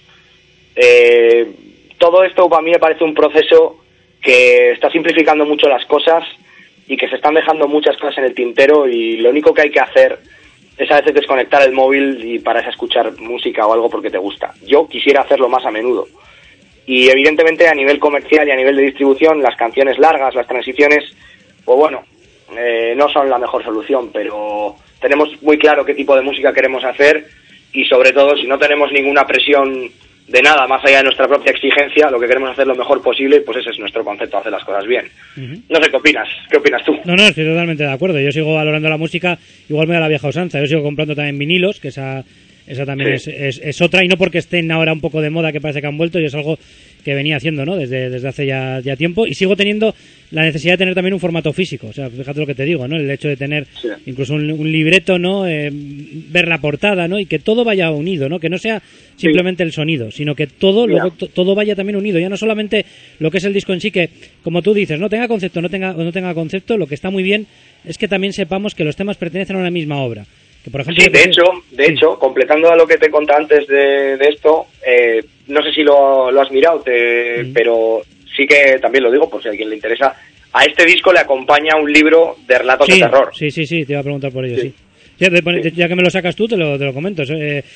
Todo esto para mí me parece un proceso que está simplificando mucho las cosas y que se están dejando muchas cosas en el tintero, y lo único que hay que hacer es a veces desconectar el móvil y pararse a escuchar música o algo porque te gusta. Yo quisiera hacerlo más a menudo. Y evidentemente a nivel comercial y a nivel de distribución, las canciones largas, las transiciones, pues bueno, no son la mejor solución, pero tenemos muy claro qué tipo de música queremos hacer, y sobre todo si no tenemos ninguna presión de nada más allá de nuestra propia exigencia, lo que queremos hacer lo mejor posible, pues ese es nuestro concepto, hacer las cosas bien. No sé qué opinas tú. No, estoy totalmente de acuerdo. Yo sigo valorando la música igual me da la vieja usanza. Yo sigo comprando también vinilos, que esa esa también es otra, y no porque estén ahora un poco de moda, que parece que han vuelto, y es algo que venía haciendo, ¿no? Desde hace ya tiempo, y sigo teniendo la necesidad de tener también un formato físico. O sea, fíjate lo que te digo, ¿no? El hecho de tener incluso un libreto, ¿no? Ver la portada, ¿no? Y que todo vaya unido, ¿no? Que no sea simplemente el sonido, sino que todo luego todo vaya también unido. Ya no solamente lo que es el disco en sí, que como tú dices, no tenga concepto, no tenga concepto, lo que está muy bien es que también sepamos que los temas pertenecen a una misma obra. Que, por ejemplo, sí, de hecho, completando a lo que te contaba antes de esto, no sé si lo has mirado, pero sí que también lo digo, por si a quien le interesa. A este disco le acompaña un libro de relatos de terror. Sí, te iba a preguntar por ello, sí. Ya que me lo sacas tú, te lo comento.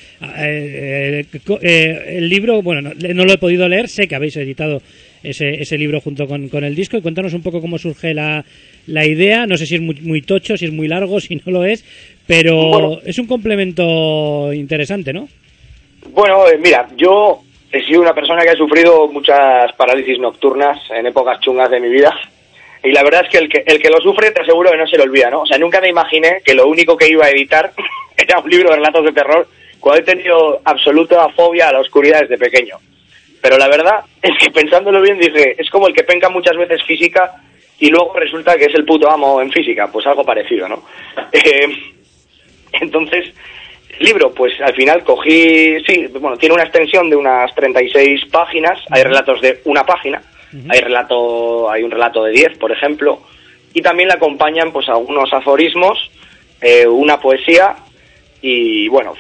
El libro, bueno, no lo he podido leer, sé que habéis editado ese libro junto con el disco, y cuéntanos un poco cómo surge la idea. No sé si es muy tocho, si es muy largo, si no lo es, pero es un complemento interesante, ¿no? Bueno, mira, yo he sido una persona que ha sufrido muchas parálisis nocturnas en épocas chungas de mi vida, y la verdad es que el que lo sufre te aseguro que no se lo olvida, ¿no? O sea, nunca me imaginé que lo único que iba a editar era un libro de relatos de terror, cuando he tenido absoluta fobia a la oscuridad desde pequeño. Pero la verdad es que pensándolo bien dije, es como el que penca muchas veces física y luego resulta que es el puto amo en física, pues algo parecido, ¿no? Entonces, el libro, pues al final cogí, tiene una extensión de unas 36 páginas, hay relatos de una página, hay un relato de 10, por ejemplo, y también le acompañan pues algunos aforismos, una poesía, y bueno,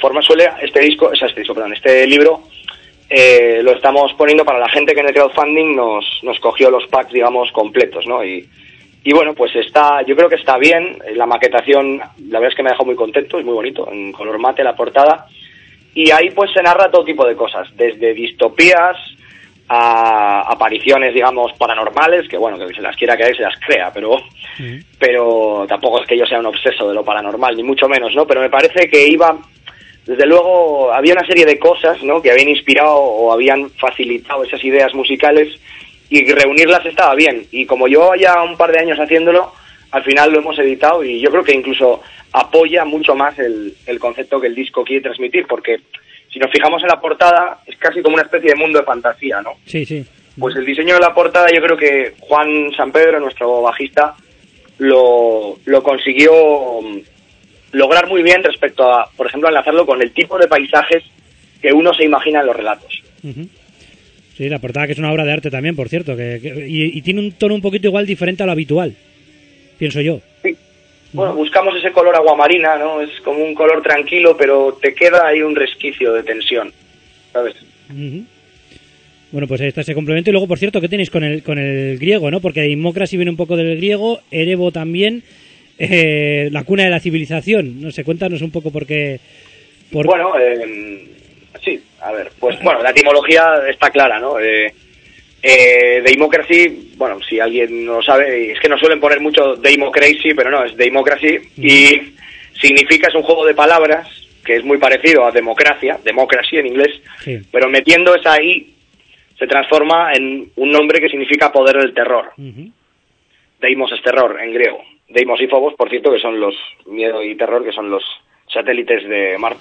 este libro lo estamos poniendo para la gente que en el crowdfunding nos cogió los packs, digamos, completos, ¿no? Y bueno, pues yo creo que está bien. La maquetación, la verdad es que me ha dejado muy contento, es muy bonito, en color mate la portada, y ahí pues se narra todo tipo de cosas, desde distopías a apariciones, digamos, paranormales, que bueno, que se las quiera creer, se las crea, pero tampoco es que yo sea un obseso de lo paranormal, ni mucho menos, ¿no? Pero me parece que desde luego, había una serie de cosas, ¿no?, que habían inspirado o habían facilitado esas ideas musicales, y reunirlas estaba bien. Y como yo ya un par de años haciéndolo, al final lo hemos editado, y yo creo que incluso apoya mucho más el concepto que el disco quiere transmitir, porque si nos fijamos en la portada, es casi como una especie de mundo de fantasía, ¿no? Sí. Pues el diseño de la portada, yo creo que Juan San Pedro, nuestro bajista, lo consiguió lograr muy bien respecto a, por ejemplo, enlazarlo con el tipo de paisajes que uno se imagina en los relatos. Sí, la portada, que es una obra de arte también, por cierto, y tiene un tono un poquito igual diferente a lo habitual, pienso yo. Sí. Bueno, buscamos ese color aguamarina, ¿no? Es como un color tranquilo, pero te queda ahí un resquicio de tensión, ¿sabes? Bueno, pues ahí está ese complemento. Y luego, por cierto, ¿qué tenéis con el griego, no? Porque Democracy viene un poco del griego, Erebo también, la cuna de la civilización. No sé, cuéntanos un poco por qué... Bueno, sí, a ver, pues bueno, la etimología está clara, ¿no? Democracy, bueno, si alguien no lo sabe, es que nos suelen poner mucho Democracy, pero no, es Democracy, y significa, es un juego de palabras que es muy parecido a democracia, democracy en inglés, pero metiendo esa I se transforma en un nombre que significa poder del terror. Deimos es terror en griego. Deimos y Phobos, por cierto, que son los miedo y terror, que son los satélites de Marte.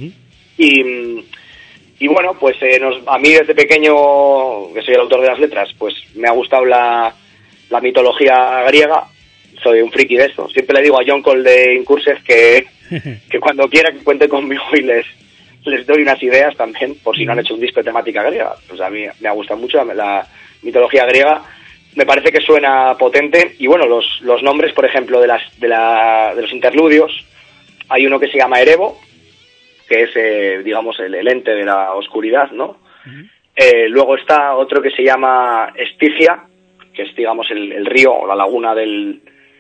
Y bueno, pues a mí desde pequeño, que soy el autor de las letras, pues me ha gustado la mitología griega. Soy un friki de eso. Siempre le digo a John Cole de Incursive que cuando quiera que cuente conmigo y les doy unas ideas también, por si no han hecho un disco de temática griega. Pues a mí me ha gustado mucho la mitología griega. Me parece que suena potente. Y bueno, los nombres, por ejemplo, de los interludios, hay uno que se llama Erebo, que es, digamos, el ente de la oscuridad, ¿no? Luego está otro que se llama Estigia, que es, digamos, el río o la laguna de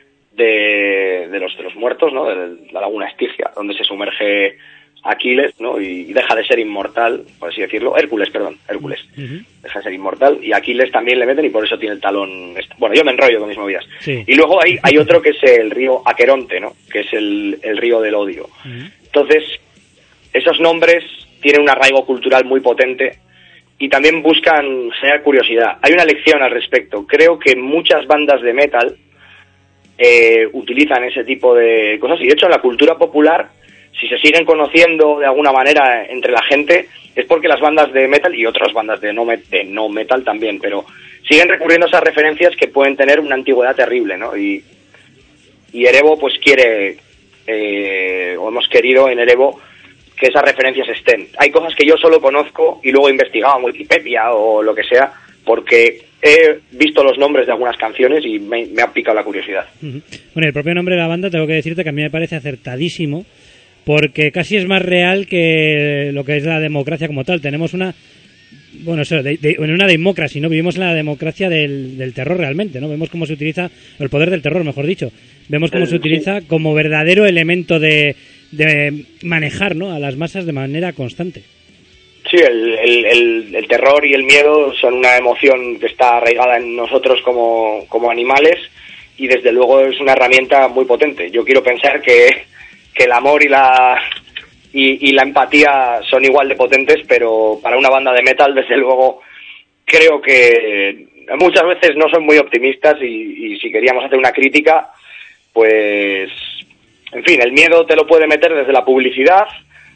los muertos, ¿no? De la laguna Estigia, donde se sumerge Aquiles, ¿no? Y deja de ser inmortal, por así decirlo. Hércules. Deja de ser inmortal, y Aquiles también le meten, y por eso tiene el talón. Bueno, yo me enrollo con mis movidas. Y luego hay otro que es el río Aqueronte, ¿no? Que es el río del odio. Entonces, esos nombres tienen un arraigo cultural muy potente y también buscan generar curiosidad. Hay una lección al respecto. Creo que muchas bandas de metal utilizan ese tipo de cosas, y de hecho en la cultura popular si se siguen conociendo de alguna manera entre la gente, es porque las bandas de metal y otras bandas de no metal también, pero siguen recurriendo a esas referencias que pueden tener una antigüedad terrible, ¿no? Y Erevo pues quiere, o hemos querido en Erevo, que esas referencias estén. Hay cosas que yo solo conozco y luego he investigado en Wikipedia o lo que sea, porque he visto los nombres de algunas canciones y me ha picado la curiosidad. Bueno, el propio nombre de la banda, tengo que decirte que a mí me parece acertadísimo, porque casi es más real que lo que es la democracia como tal. Tenemos una... Bueno, eso, una democracia, ¿no? Vivimos en la democracia del terror realmente, ¿no? Vemos cómo se utiliza, el poder del terror, mejor dicho. Vemos cómo se utiliza como verdadero elemento de manejar, ¿no?, a las masas de manera constante. Sí, el terror y el miedo son una emoción que está arraigada en nosotros como animales, y desde luego es una herramienta muy potente. Yo quiero pensar que el amor y la empatía son igual de potentes, pero para una banda de metal, desde luego, creo que muchas veces no son muy optimistas, y si queríamos hacer una crítica, pues, en fin, el miedo te lo puede meter desde la publicidad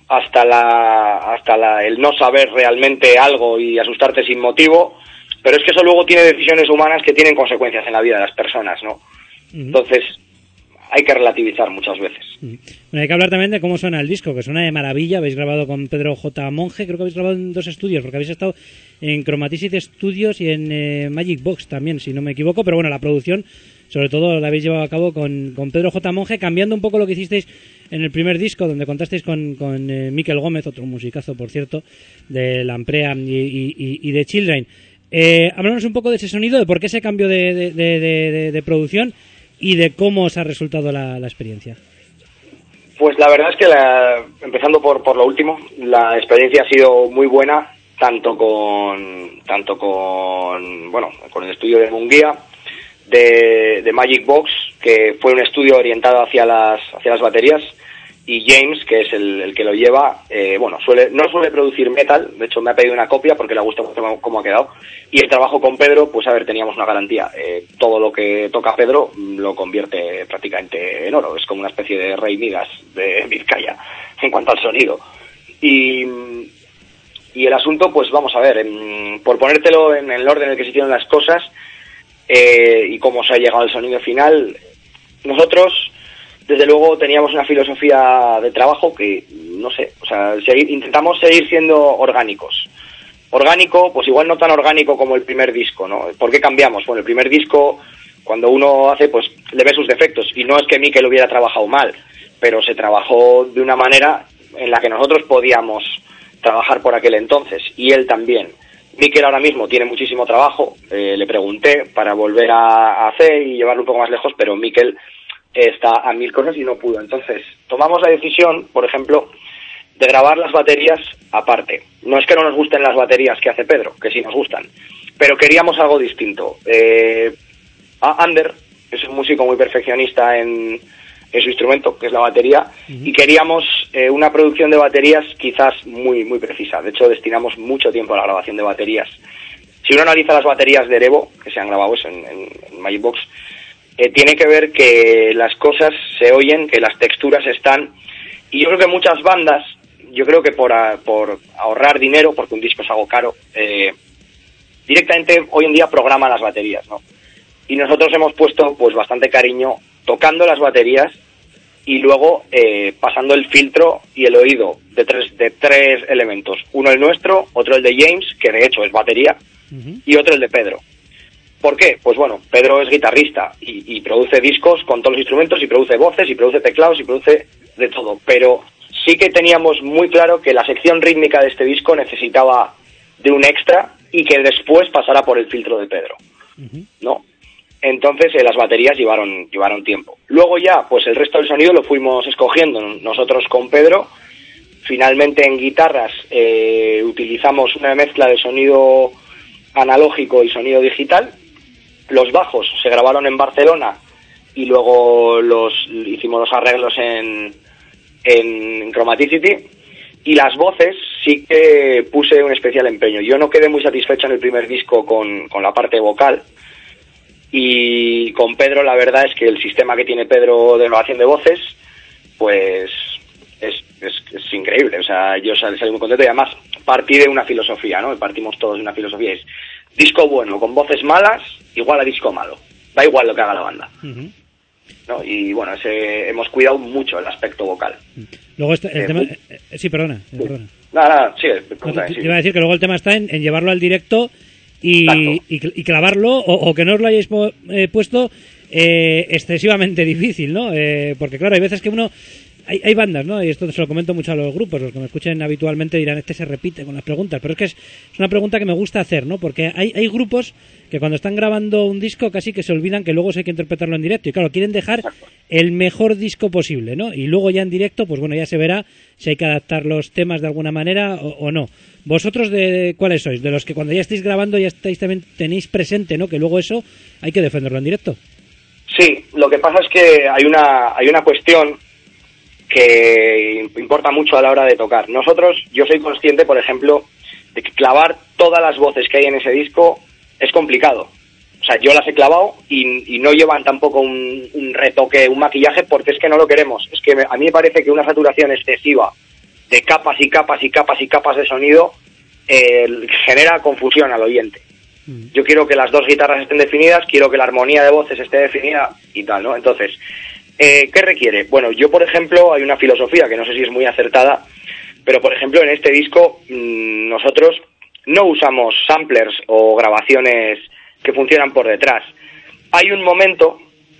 hasta el no saber realmente algo y asustarte sin motivo, pero es que eso luego tiene decisiones humanas que tienen consecuencias en la vida de las personas, ¿no? Entonces, hay que relativizar muchas veces. Bueno, hay que hablar también de cómo suena el disco, que suena de maravilla. Habéis grabado con Pedro J. Monge, creo que habéis grabado en 2 estudios, porque habéis estado en Chromaticity Studios y en Magic Box también, si no me equivoco, pero bueno, la producción, sobre todo, la habéis llevado a cabo con Pedro J. Monge, cambiando un poco lo que hicisteis en el primer disco, donde contasteis con Miquel Gómez, otro musicazo, por cierto, de Lamprea y de Children. Háblanos un poco de ese sonido, de por qué ese cambio de producción y de cómo os ha resultado la experiencia. Pues la verdad es que, empezando por lo último, la experiencia ha sido muy buena, tanto con el estudio de Munguía, de Magic Box, que fue un estudio orientado hacia las baterías, y James, que es el que lo lleva, no suele producir metal. De hecho me ha pedido una copia porque le gusta mucho cómo ha quedado, y el trabajo con Pedro, pues teníamos una garantía. Todo lo que toca Pedro lo convierte prácticamente en oro, es como una especie de Rey Midas de Vizcaya en cuanto al sonido. Y el asunto, pues vamos a ver, por ponértelo en el orden en el que se hicieron las cosas, y cómo se ha llegado al sonido final, nosotros desde luego teníamos una filosofía de trabajo que, no sé, o sea, intentamos seguir siendo orgánicos. Orgánico, pues igual no tan orgánico como el primer disco, ¿no? ¿Por qué cambiamos? Bueno, el primer disco, cuando uno hace, pues le ve sus defectos, y no es que Miquel hubiera trabajado mal, pero se trabajó de una manera en la que nosotros podíamos trabajar por aquel entonces, y él también. Miquel ahora mismo tiene muchísimo trabajo, le pregunté para volver a hacer y llevarlo un poco más lejos, pero Miquel está a 1000 cosas y no pudo. Entonces tomamos la decisión, por ejemplo, de grabar las baterías aparte. No es que no nos gusten las baterías que hace Pedro, que sí nos gustan, pero queríamos algo distinto. Ander es un músico muy perfeccionista en su instrumento, que es la batería, y queríamos una producción de baterías quizás muy, muy precisa. De hecho, destinamos mucho tiempo a la grabación de baterías. Si uno analiza las baterías de Erevo, que se han grabado en Magic Box, tiene que ver que las cosas se oyen, que las texturas están, y yo creo que muchas bandas, yo creo que por ahorrar dinero, porque un disco es algo caro, directamente hoy en día programan las baterías, ¿no? Y nosotros hemos puesto pues bastante cariño tocando las baterías y luego pasando el filtro y el oído de tres elementos. Uno el nuestro, otro el de James, que de hecho es batería, y otro el de Pedro. ¿Por qué? Pues bueno, Pedro es guitarrista y produce discos con todos los instrumentos, y produce voces, y produce teclados, y produce de todo. Pero sí que teníamos muy claro que la sección rítmica de este disco necesitaba de un extra, y que después pasara por el filtro de Pedro, ¿no? Entonces las baterías llevaron tiempo. Luego ya, pues el resto del sonido lo fuimos escogiendo nosotros con Pedro. Finalmente en guitarras utilizamos una mezcla de sonido analógico y sonido digital. Los bajos se grabaron en Barcelona y luego hicimos los arreglos en Chromaticity. Y las voces sí que puse un especial empeño. Yo no quedé muy satisfecho en el primer disco con la parte vocal. Y con Pedro la verdad es que el sistema que tiene Pedro de grabación de voces pues es increíble. O sea, yo salí muy contento y además partí de una filosofía, ¿no? Partimos todos de una filosofía. Es disco bueno con voces malas igual a disco malo. Da igual lo que haga la banda. Uh-huh. ¿No? Y bueno, hemos cuidado mucho el aspecto vocal. Luego el tema... sí, perdona. Nada, sí. Te iba a decir que luego el tema está en llevarlo al directo y clavarlo o que no os lo hayáis puesto excesivamente difícil, ¿no? Porque claro, hay veces que uno... Hay bandas, ¿no? Y esto se lo comento mucho a los grupos, los que me escuchen habitualmente dirán, se repite con las preguntas, pero es que es una pregunta que me gusta hacer, ¿no? Porque hay grupos que cuando están grabando un disco casi que se olvidan que luego hay que interpretarlo en directo y claro, quieren dejar el mejor disco posible, ¿no? Y luego ya en directo, pues bueno, ya se verá si hay que adaptar los temas de alguna manera o no. ¿Vosotros de cuáles sois? ¿De los que cuando ya estáis grabando ya también tenéis presente, ¿no? Que luego eso hay que defenderlo en directo. Sí, lo que pasa es que hay una cuestión que importa mucho a la hora de tocar. Yo soy consciente, por ejemplo, de que clavar todas las voces que hay en ese disco es complicado. O sea, yo las he clavado y no llevan tampoco un retoque, un maquillaje, porque es que no lo queremos. Es que a mí me parece que una saturación excesiva de capas y capas y capas y capas de sonido genera confusión al oyente. Yo quiero que las dos guitarras estén definidas, quiero que la armonía de voces esté definida y tal, ¿no? Entonces, ¿qué requiere? Bueno, yo, por ejemplo, hay una filosofía que no sé si es muy acertada, pero, por ejemplo, en este disco nosotros no usamos samplers o grabaciones que funcionan por detrás. Hay un momento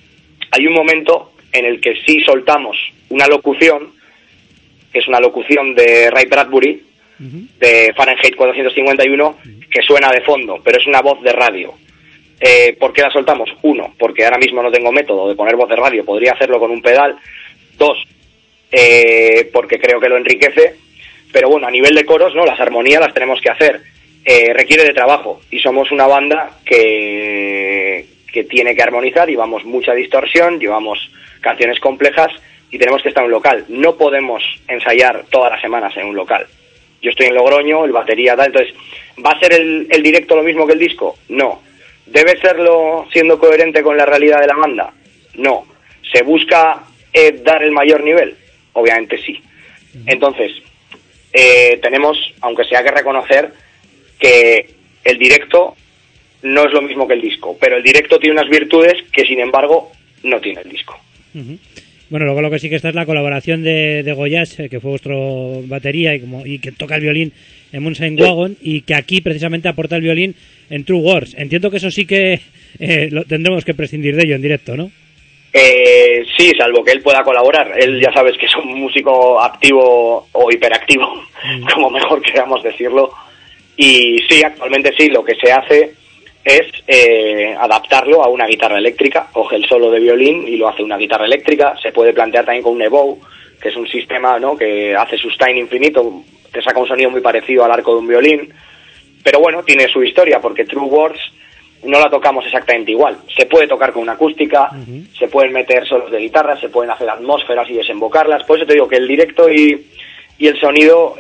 en el que sí soltamos una locución, que es una locución de Ray Bradbury, de Fahrenheit 451, que suena de fondo, pero es una voz de radio. ¿Por qué la soltamos? 1, porque ahora mismo no tengo método de poner voz de radio, podría hacerlo con un pedal. 2, porque creo que lo enriquece. Pero bueno, a nivel de coros, no, las armonías las tenemos que hacer. Requiere de trabajo y somos una banda que tiene que armonizar, llevamos mucha distorsión, llevamos canciones complejas y tenemos que estar en un local. No podemos ensayar todas las semanas en un local. Yo estoy en Logroño, el batería tal, entonces, ¿va a ser el directo lo mismo que el disco? No. ¿Debe serlo siendo coherente con la realidad de la banda? No. ¿Se busca dar el mayor nivel? Obviamente sí. Entonces, tenemos, aunque sea que reconocer que el directo no es lo mismo que el disco, pero el directo tiene unas virtudes que, sin embargo, no tiene el disco. Bueno, luego lo que sí que está es la colaboración de Goyas, que fue vuestro batería y que toca el violín en Moonshine Wagon, y que aquí precisamente aporta el violín en True Words. Entiendo que eso sí que lo tendremos que prescindir de ello en directo, ¿no? Sí, salvo que él pueda colaborar. Él ya sabes que es un músico activo o hiperactivo, como mejor queramos decirlo. Y sí, actualmente sí, lo que se hace es adaptarlo a una guitarra eléctrica. Coge el solo de violín y lo hace una guitarra eléctrica. Se puede plantear también con un EVO, que es un sistema, ¿no?, que hace sustain infinito, te saca un sonido muy parecido al arco de un violín. Pero bueno, tiene su historia, porque True Words no la tocamos exactamente igual. Se puede tocar con una acústica, se pueden meter solos de guitarra, se pueden hacer atmósferas y desembocarlas. Por eso te digo que el directo y el sonido...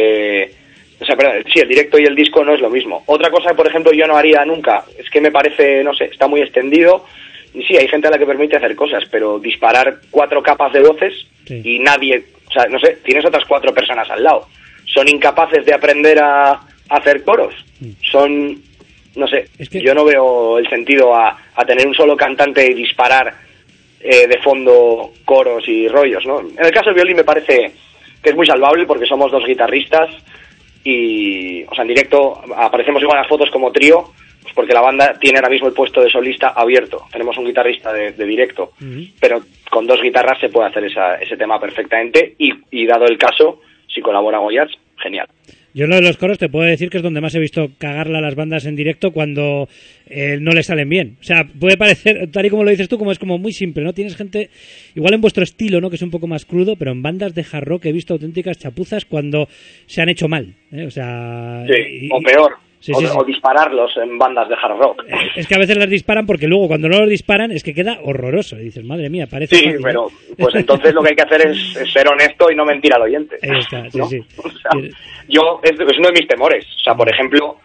el directo y el disco no es lo mismo. Otra cosa que, por ejemplo, yo no haría nunca, es que me parece, no sé, está muy extendido, y sí, hay gente a la que permite hacer cosas, pero disparar 4 capas de voces y nadie, o sea, no sé, tienes otras 4 personas al lado, son incapaces de aprender a hacer coros, son, no sé, es que yo no veo el sentido a tener un solo cantante y disparar de fondo coros y rollos, ¿no? En el caso del violín me parece que es muy salvable porque somos 2 guitarristas. Y, o sea, en directo aparecemos igual en las fotos como trío, pues porque la banda tiene ahora mismo el puesto de solista abierto. Tenemos un guitarrista de directo, pero con 2 guitarras se puede hacer ese tema perfectamente y dado el caso, si colabora Goyas, genial. Yo en lo de los coros te puedo decir que es donde más he visto cagarla a las bandas en directo cuando no les salen bien. O sea, puede parecer, tal y como lo dices tú, como es como muy simple, ¿no? Tienes gente, igual en vuestro estilo, ¿no?, que es un poco más crudo, pero en bandas de hard rock he visto auténticas chapuzas cuando se han hecho mal, ¿eh? O sea... Sí, o peor. Sí. O dispararlos en bandas de hard rock. Es que a veces las disparan porque luego cuando no los disparan es que queda horroroso. Y dices, madre mía, parece... Sí, fácil, pero pues entonces lo que hay que hacer es ser honesto y no mentir al oyente. Ahí está, sí, ¿no? sí. O sea, es uno de mis temores. O sea, por ejemplo,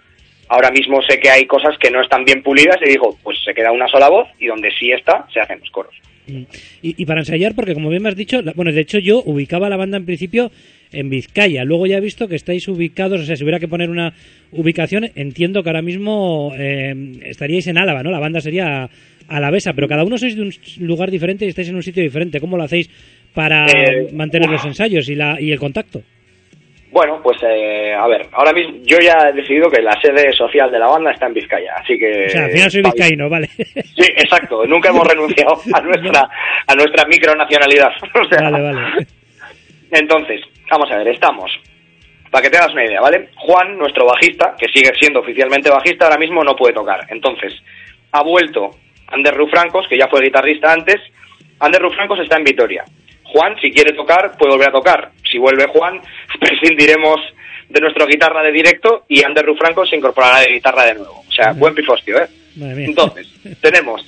Ahora mismo sé que hay cosas que no están bien pulidas y digo, pues se queda una sola voz y donde sí está, se hacen los coros. Y para ensayar, porque como bien me has dicho, bueno, de hecho yo ubicaba la banda en principio en Vizcaya, luego ya he visto que estáis ubicados, o sea, si hubiera que poner una ubicación, entiendo que ahora mismo estaríais en Álava, ¿no? La banda sería alavesa, pero cada uno sois de un lugar diferente y estáis en un sitio diferente. ¿Cómo lo hacéis para mantener los ensayos y el contacto? Bueno, pues a ver, ahora mismo yo ya he decidido que la sede social de la banda está en Vizcaya, así que... O sea, al final soy vizcaíno, vale. Sí, exacto, nunca hemos renunciado a nuestra micronacionalidad. O sea, vale. Entonces, vamos a ver, estamos, para que te hagas una idea, ¿vale? Juan, nuestro bajista, que sigue siendo oficialmente bajista, ahora mismo no puede tocar. Entonces, ha vuelto Ander Rufrancos, que ya fue guitarrista antes. Ander Rufrancos está en Vitoria. Juan, si quiere tocar, puede volver a tocar. Si vuelve Juan, prescindiremos de nuestra guitarra de directo y Ander Rufrancos se incorporará de guitarra de nuevo. O sea, buen pifostio, ¿eh? Entonces, tenemos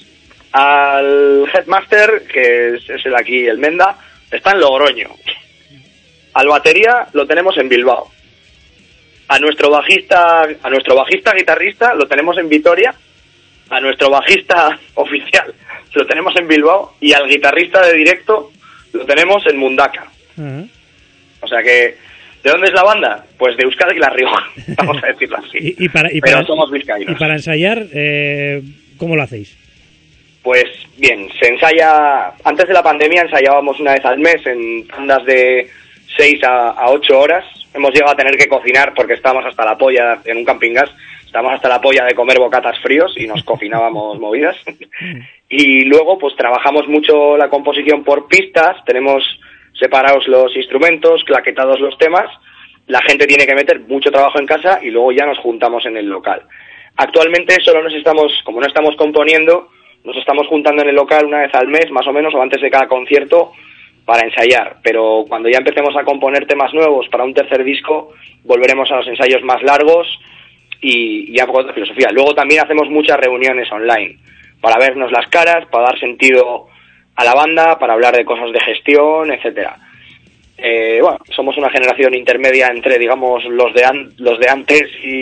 al headmaster, que es el aquí, el Menda, está en Logroño. Al batería lo tenemos en Bilbao. A nuestro bajista guitarrista lo tenemos en Vitoria. A nuestro bajista oficial lo tenemos en Bilbao y al guitarrista de directo lo tenemos en Mundaka. O sea que, ¿de dónde es la banda? Pues de Euskadi y La Rioja, vamos a decirlo así. Pero somos vizcaínos. Y para ensayar, ¿cómo lo hacéis? Pues bien, se ensaya, antes de la pandemia ensayábamos una vez al mes en tandas de 6 a 8 horas. Hemos llegado a tener que cocinar porque estábamos hasta la polla en un camping gas. Estábamos hasta la polla de comer bocatas fríos y nos cocinábamos movidas. Y luego pues trabajamos mucho la composición por pistas, tenemos separados los instrumentos, claquetados los temas, la gente tiene que meter mucho trabajo en casa y luego ya nos juntamos en el local. Actualmente como no estamos componiendo, nos estamos juntando en el local una vez al mes más o menos o antes de cada concierto para ensayar, pero cuando ya empecemos a componer temas nuevos para un tercer disco volveremos a los ensayos más largos y ya poco de filosofía. Luego también hacemos muchas reuniones online para vernos las caras, para dar sentido a la banda, para hablar de cosas de gestión, etcétera. Bueno, somos una generación intermedia entre, digamos, los de antes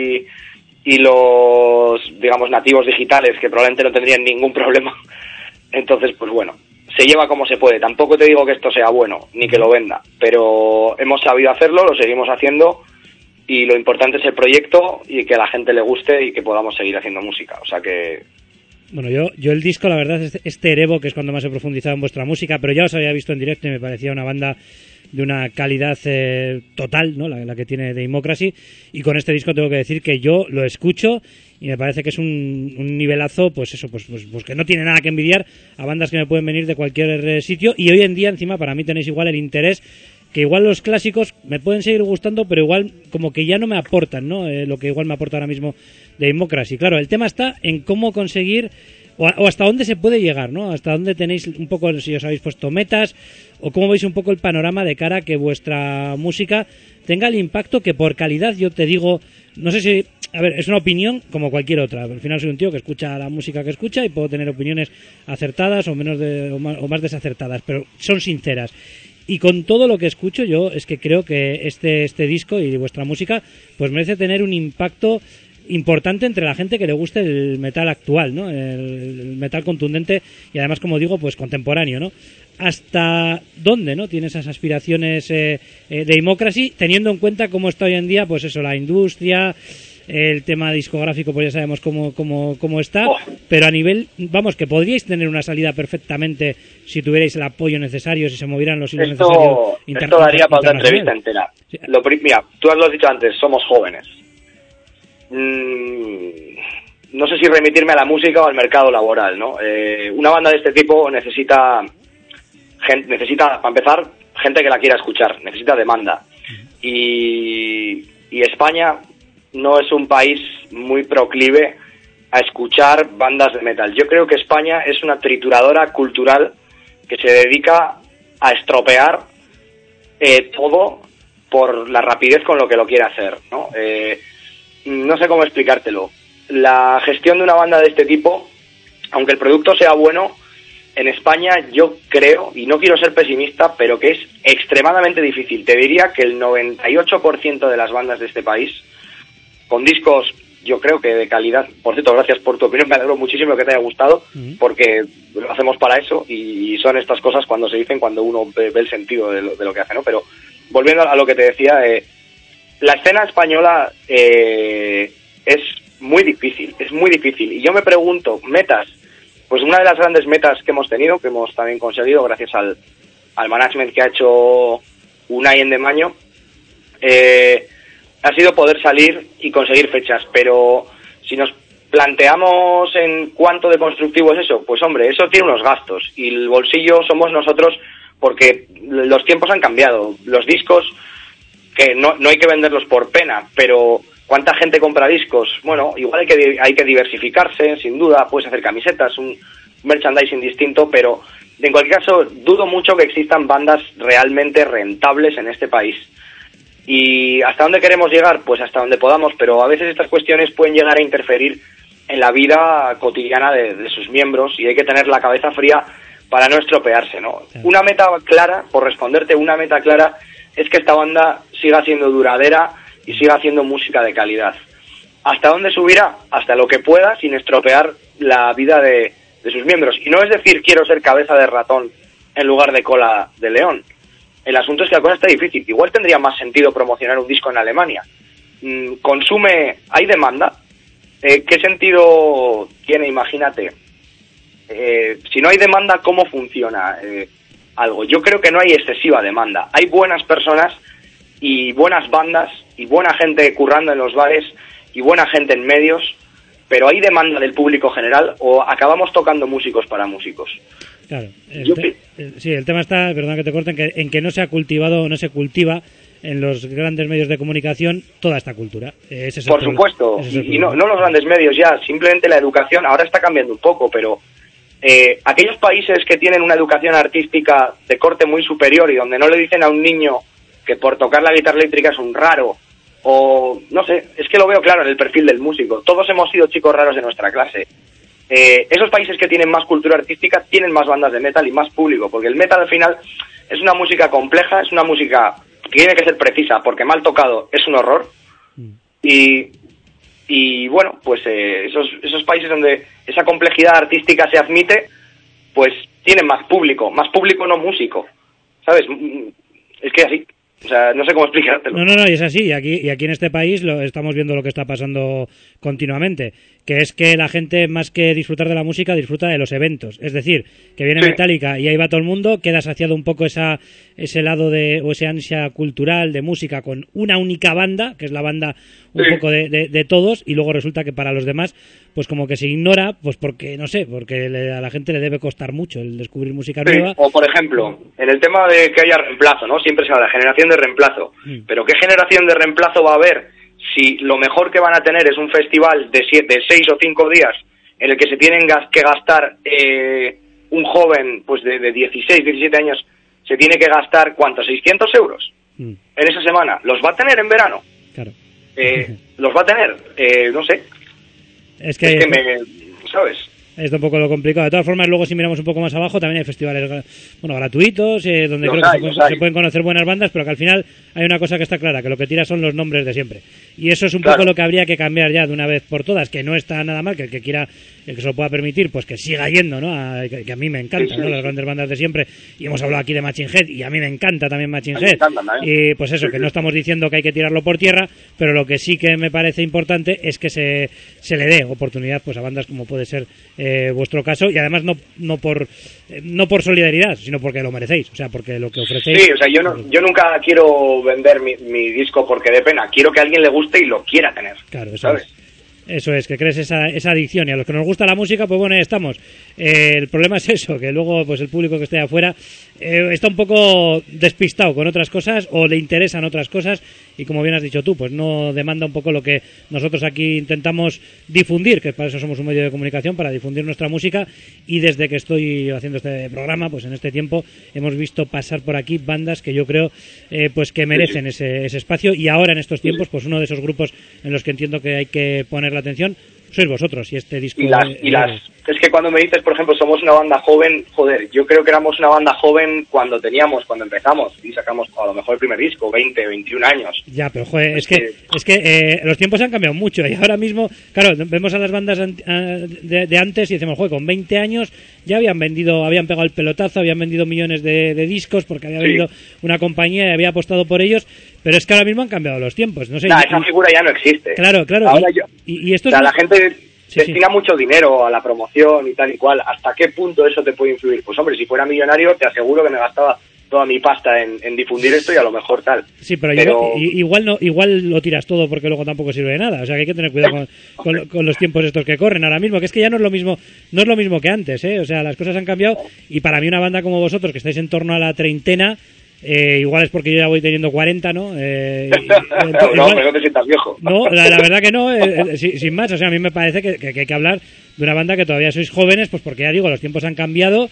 y los, digamos, nativos digitales que probablemente no tendrían ningún problema. Entonces, pues bueno, se lleva como se puede. Tampoco te digo que esto sea bueno, ni que lo venda, pero hemos sabido hacerlo, lo seguimos haciendo y lo importante es el proyecto y que a la gente le guste y que podamos seguir haciendo música. O sea que... Bueno, yo el disco, la verdad, es Erevo, que es cuando más he profundizado en vuestra música, pero ya os había visto en directo y me parecía una banda de una calidad total, ¿no? La que tiene Democracy, y con este disco tengo que decir que yo lo escucho y me parece que es un nivelazo, pues eso, pues que no tiene nada que envidiar a bandas que me pueden venir de cualquier sitio, y hoy en día encima para mí tenéis igual el interés, que igual los clásicos me pueden seguir gustando, pero igual como que ya no me aportan, ¿no? Lo que igual me aporta ahora mismo Democracy. Claro, el tema está en cómo conseguir o hasta dónde se puede llegar, ¿no? Hasta dónde tenéis un poco, si os habéis puesto metas, o cómo veis un poco el panorama de cara a que vuestra música tenga el impacto que por calidad, yo te digo, no sé si, a ver, es una opinión como cualquier otra. Al final soy un tío que escucha la música que escucha y puedo tener opiniones acertadas o menos o más desacertadas, pero son sinceras. Y con todo lo que escucho yo es que creo que este disco y vuestra música pues merece tener un impacto importante entre la gente que le guste el metal actual, ¿no? El metal contundente y además, como digo, pues contemporáneo, ¿no? ¿Hasta dónde, no, tiene esas aspiraciones de Democracy, teniendo en cuenta cómo está hoy en día, pues eso, la industria, el tema discográfico, pues ya sabemos cómo está, pero a nivel, vamos, que podríais tener una salida perfectamente si tuvierais el apoyo necesario, si se movieran los hilos necesarios. Esto daría para otra entrevista entera. Sí. Mira, tú lo has dicho antes, somos jóvenes. No sé si remitirme a la música o al mercado laboral, ¿no? Una banda de este tipo necesita, para empezar, gente que la quiera escuchar, necesita demanda. Y España no es un país muy proclive a escuchar bandas de metal. Yo creo que España es una trituradora cultural que se dedica a estropear todo por la rapidez con lo que lo quiere hacer, ¿no? No sé cómo explicártelo. La gestión de una banda de este tipo, aunque el producto sea bueno, en España yo creo, y no quiero ser pesimista, pero que es extremadamente difícil. Te diría que el 98% de las bandas de este país, con discos yo creo que de calidad. Por cierto, gracias por tu opinión, me alegro muchísimo que te haya gustado, porque lo hacemos para eso, y son estas cosas cuando se dicen, cuando uno ve el sentido de lo que hace, ¿no? Pero volviendo a lo que te decía, la escena española es muy difícil, y yo me pregunto, metas, pues una de las grandes metas que hemos tenido, que hemos también conseguido gracias al management que ha hecho Unai en Demaño, ha sido poder salir y conseguir fechas, pero si nos planteamos en cuánto de constructivo es eso, pues hombre, eso tiene unos gastos, y el bolsillo somos nosotros, porque los tiempos han cambiado, los discos, que no hay que venderlos por pena, pero ¿cuánta gente compra discos? Bueno, igual hay que diversificarse, sin duda, puedes hacer camisetas, un merchandising distinto, pero en cualquier caso dudo mucho que existan bandas realmente rentables en este país. ¿Y hasta dónde queremos llegar? Pues hasta donde podamos, pero a veces estas cuestiones pueden llegar a interferir en la vida cotidiana de sus miembros, y hay que tener la cabeza fría para no estropearse, ¿no? Sí. Una meta clara, por responderte, una meta clara es que esta banda siga siendo duradera y siga haciendo música de calidad. ¿Hasta dónde subirá? Hasta lo que pueda, sin estropear la vida de sus miembros. Y no es decir quiero ser cabeza de ratón en lugar de cola de león. El asunto es que la cosa está difícil. Igual tendría más sentido promocionar un disco en Alemania. ¿Hay demanda? ¿Qué sentido tiene? Imagínate. Si no hay demanda, ¿cómo funciona algo? Yo creo que no hay excesiva demanda. Hay buenas personas y buenas bandas y buena gente currando en los bares y buena gente en medios, pero ¿hay demanda del público general o acabamos tocando músicos para músicos? Claro, el tema está, perdón que te corten, en que no se ha cultivado, no se cultiva en los grandes medios de comunicación toda esta cultura. Por supuesto, y no los grandes medios ya, simplemente la educación ahora está cambiando un poco, pero aquellos países que tienen una educación artística de corte muy superior y donde no le dicen a un niño que por tocar la guitarra eléctrica es un raro, o no sé, es que lo veo claro en el perfil del músico. Todos hemos sido chicos raros de nuestra clase. Esos países que tienen más cultura artística tienen más bandas de metal y más público, porque el metal al final es una música compleja, es una música que tiene que ser precisa, porque mal tocado es un horror. Y bueno, pues esos países donde esa complejidad artística se admite, pues tienen más público no músico, ¿sabes? Es que así. O sea, no sé cómo explicártelo. No, y es así. Y aquí en este país estamos viendo lo que está pasando continuamente, que es que la gente, más que disfrutar de la música, disfruta de los eventos. Es decir, que viene Metallica y ahí va todo el mundo, queda saciado un poco ese lado o esa ansia cultural de música con una única banda, que es la banda un poco de todos, y luego resulta que para los demás, pues como que se ignora, pues porque, no sé, porque a la gente le debe costar mucho el descubrir música nueva. O por ejemplo, en el tema de que haya reemplazo, ¿no? Siempre se habla de generación de reemplazo. Pero ¿qué generación de reemplazo va a haber si lo mejor que van a tener es un festival de 6 o 5 días en el que se tienen que gastar un joven pues de 16, 17 años, se tiene que gastar, ¿cuánto? 600 euros en esa semana? ¿Los va a tener en verano? Claro. ¿Los va a tener? No sé. Es que ¿sabes? Es un poco lo complicado. De todas formas, luego si miramos un poco más abajo, también hay festivales gratuitos, donde creo que se pueden conocer buenas bandas, pero que al final hay una cosa que está clara, que lo que tira son los nombres de siempre. Y eso es un poco lo que habría que cambiar ya de una vez por todas, que no está nada mal, que el que quiera, el que se lo pueda permitir, pues que siga yendo, ¿no? Que a mí me encantan, ¿no? Las grandes bandas de siempre. Y hemos hablado aquí de Machine Head, y a mí me encanta también Machine Head. Y pues eso, que no estamos diciendo que hay que tirarlo por tierra, pero lo que sí que me parece importante es que se le dé oportunidad pues a bandas como puede ser vuestro caso, y además no por solidaridad, sino porque lo merecéis, o sea, porque lo que ofrecéis. Sí, o sea, yo nunca quiero vender mi disco porque dé pena, quiero que a alguien le guste y lo quiera tener. Claro, eso ¿sabes? Eso es, que crees esa adicción, y a los que nos gusta la música, pues bueno, ahí estamos. El problema es eso, que luego pues el público que esté afuera está un poco despistado con otras cosas, o le interesan otras cosas, y como bien has dicho tú, pues no demanda un poco lo que nosotros aquí intentamos difundir, que para eso somos un medio de comunicación, para difundir nuestra música. Y desde que estoy haciendo este programa, pues en este tiempo hemos visto pasar por aquí bandas que yo creo pues que merecen ese espacio, y ahora en estos tiempos pues uno de esos grupos en los que entiendo que hay que poner la atención sois vosotros, y este disco es que cuando me dices, por ejemplo, somos una banda joven, joder, yo creo que éramos una banda joven cuando empezamos y sacamos a lo mejor el primer disco, 20, 21 años. Ya, pero joder, es que los tiempos han cambiado mucho y ahora mismo, claro, vemos a las bandas de antes y decimos, joder, con 20 años ya habían pegado el pelotazo, habían vendido millones de discos porque había venido una compañía y había apostado por ellos, pero es que ahora mismo han cambiado los tiempos, no sé. Esa figura ya no existe. Claro. Ahora y esto la gente destina mucho dinero a la promoción y tal y cual. ¿Hasta qué punto eso te puede influir? Pues hombre, si fuera millonario te aseguro que me gastaba toda mi pasta en difundir esto y a lo mejor tal. Sí, pero igual lo tiras todo porque luego tampoco sirve de nada. O sea que hay que tener cuidado con los tiempos estos que corren ahora mismo, que es que ya no es lo mismo que antes, ¿eh? O sea, las cosas han cambiado y para mí una banda como vosotros que estáis en torno a la treintena, igual es porque yo ya voy teniendo 40, ¿no? No, pero no te sientas viejo. No, la verdad que no, sin más. O sea, a mí me parece que hay que hablar de una banda que todavía sois jóvenes, pues porque ya digo, los tiempos han cambiado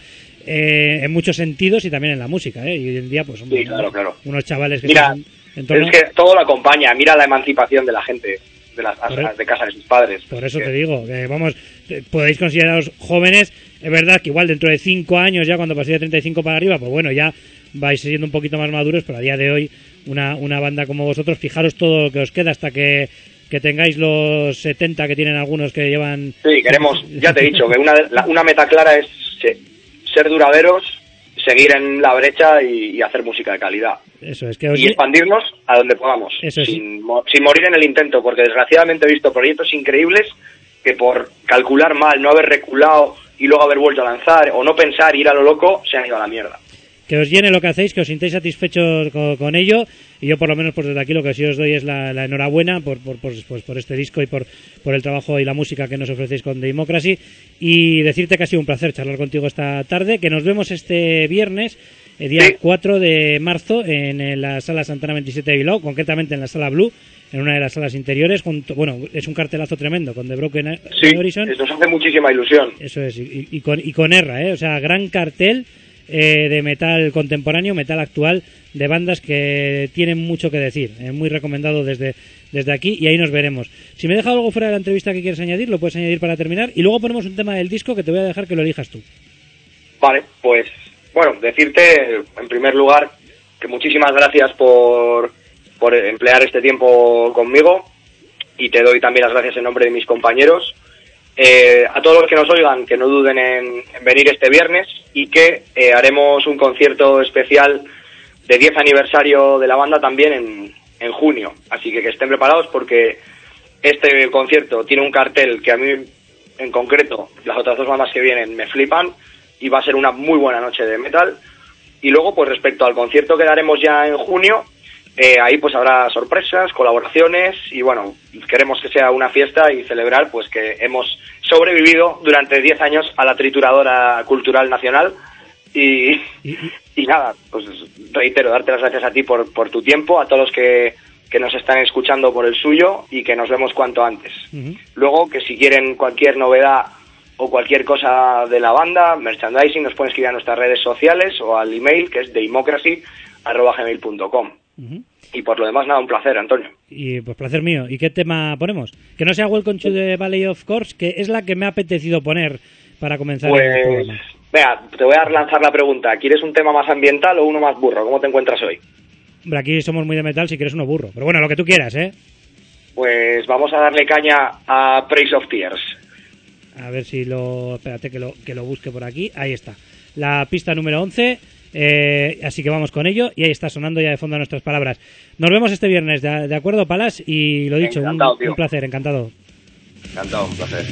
en muchos sentidos y también en la música, ¿eh? Y hoy en día, pues, sí, claro. Unos chavales que mira, están en torno... es que todo lo acompaña. Mira la emancipación de la gente de casa de sus padres. Por eso te digo, que vamos, podéis consideraros jóvenes. Es verdad que igual dentro de 5 años, ya cuando paséis de 35 para arriba, pues bueno, ya vais siendo un poquito más maduros, pero a día de hoy una banda como vosotros, fijaros todo lo que os queda hasta que tengáis los 70 que tienen algunos que llevan... Sí, queremos, ya te he dicho, que una meta clara es ser duraderos, seguir en la brecha y hacer música de calidad. Eso es, y expandirnos a donde podamos, sin morir en el intento, porque desgraciadamente he visto proyectos increíbles que por calcular mal, no haber reculado y luego haber vuelto a lanzar, o no pensar, ir a lo loco, se han ido a la mierda. Que os llene lo que hacéis, que os sintáis satisfechos con ello, y yo por lo menos pues desde aquí lo que sí os doy es la enhorabuena por este disco y por el trabajo y la música que nos ofrecéis con Democracy, y decirte que ha sido un placer charlar contigo esta tarde, que nos vemos este viernes, el día 4 de marzo, en la Sala Santana 27 de Bilbao, concretamente en la Sala Blue, en una de las salas interiores, es un cartelazo tremendo con The Broken Horizon. Sí, nos hace muchísima ilusión. Eso es, y con Erra, o sea, gran cartel de metal contemporáneo, metal actual, de bandas que tienen mucho que decir. Muy recomendado desde aquí, y ahí nos veremos. Si me deja algo fuera de la entrevista que quieres añadir, lo puedes añadir para terminar, y luego ponemos un tema del disco que te voy a dejar que lo elijas tú. Vale, pues bueno, decirte en primer lugar que muchísimas gracias por emplear este tiempo conmigo, y te doy también las gracias en nombre de mis compañeros. A todos los que nos oigan, que no duden en venir este viernes, y que haremos un concierto especial de 10 aniversario de la banda también en junio, así que estén preparados, porque este concierto tiene un cartel que a mí en concreto, las otras dos bandas que vienen me flipan, y va a ser una muy buena noche de metal. Y luego, pues respecto al concierto que daremos ya en junio, ahí pues habrá sorpresas, colaboraciones, y bueno, queremos que sea una fiesta y celebrar pues que hemos sobrevivido durante 10 años a la trituradora cultural nacional, y nada, pues reitero, darte las gracias a ti por tu tiempo, a todos los que nos están escuchando por el suyo, y que nos vemos cuanto antes. Uh-huh. Luego, que si quieren cualquier novedad o cualquier cosa de la banda, merchandising, nos pueden escribir a nuestras redes sociales o al email, que es democracy@gmail.com. Uh-huh. Y por lo demás, nada, un placer, Antonio. Y pues placer mío. ¿Y qué tema ponemos? Que no sea Welcome to the Valley of Corpse, que es la que me ha apetecido poner para comenzar el programa. Vea, te voy a lanzar la pregunta. ¿Quieres un tema más ambiental o uno más burro? ¿Cómo te encuentras hoy? Hombre, aquí somos muy de metal, si quieres uno burro. Pero bueno, lo que tú quieras, ¿eh? Pues vamos a darle caña a Praise of Tears. A ver si espérate que lo busque por aquí. Ahí está. La pista número 11. Así que vamos con ello. Y ahí está sonando ya de fondo nuestras palabras. Nos vemos este viernes, ¿de acuerdo, Palas? Y lo dicho, un placer, encantado. Encantado, un placer.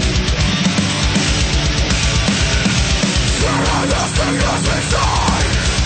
Inside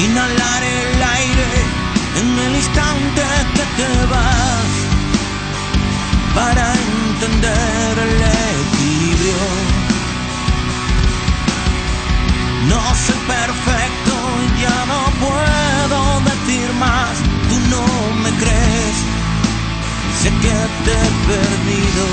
inhalar el aire en el instante que te vas, para entender el equilibrio. No soy perfecto, ya no puedo decir más, tú no me crees, sé que te he perdido.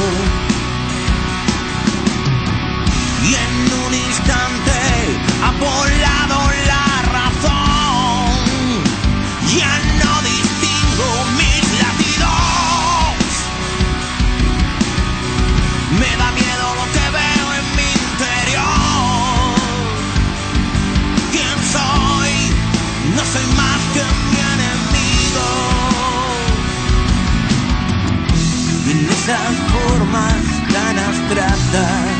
Y en un instante ha volado la razón, ya no distingo mis latidos. Me da miedo lo que veo en mi interior. ¿Quién soy? No soy más que mi enemigo. En esas formas tan abstractas,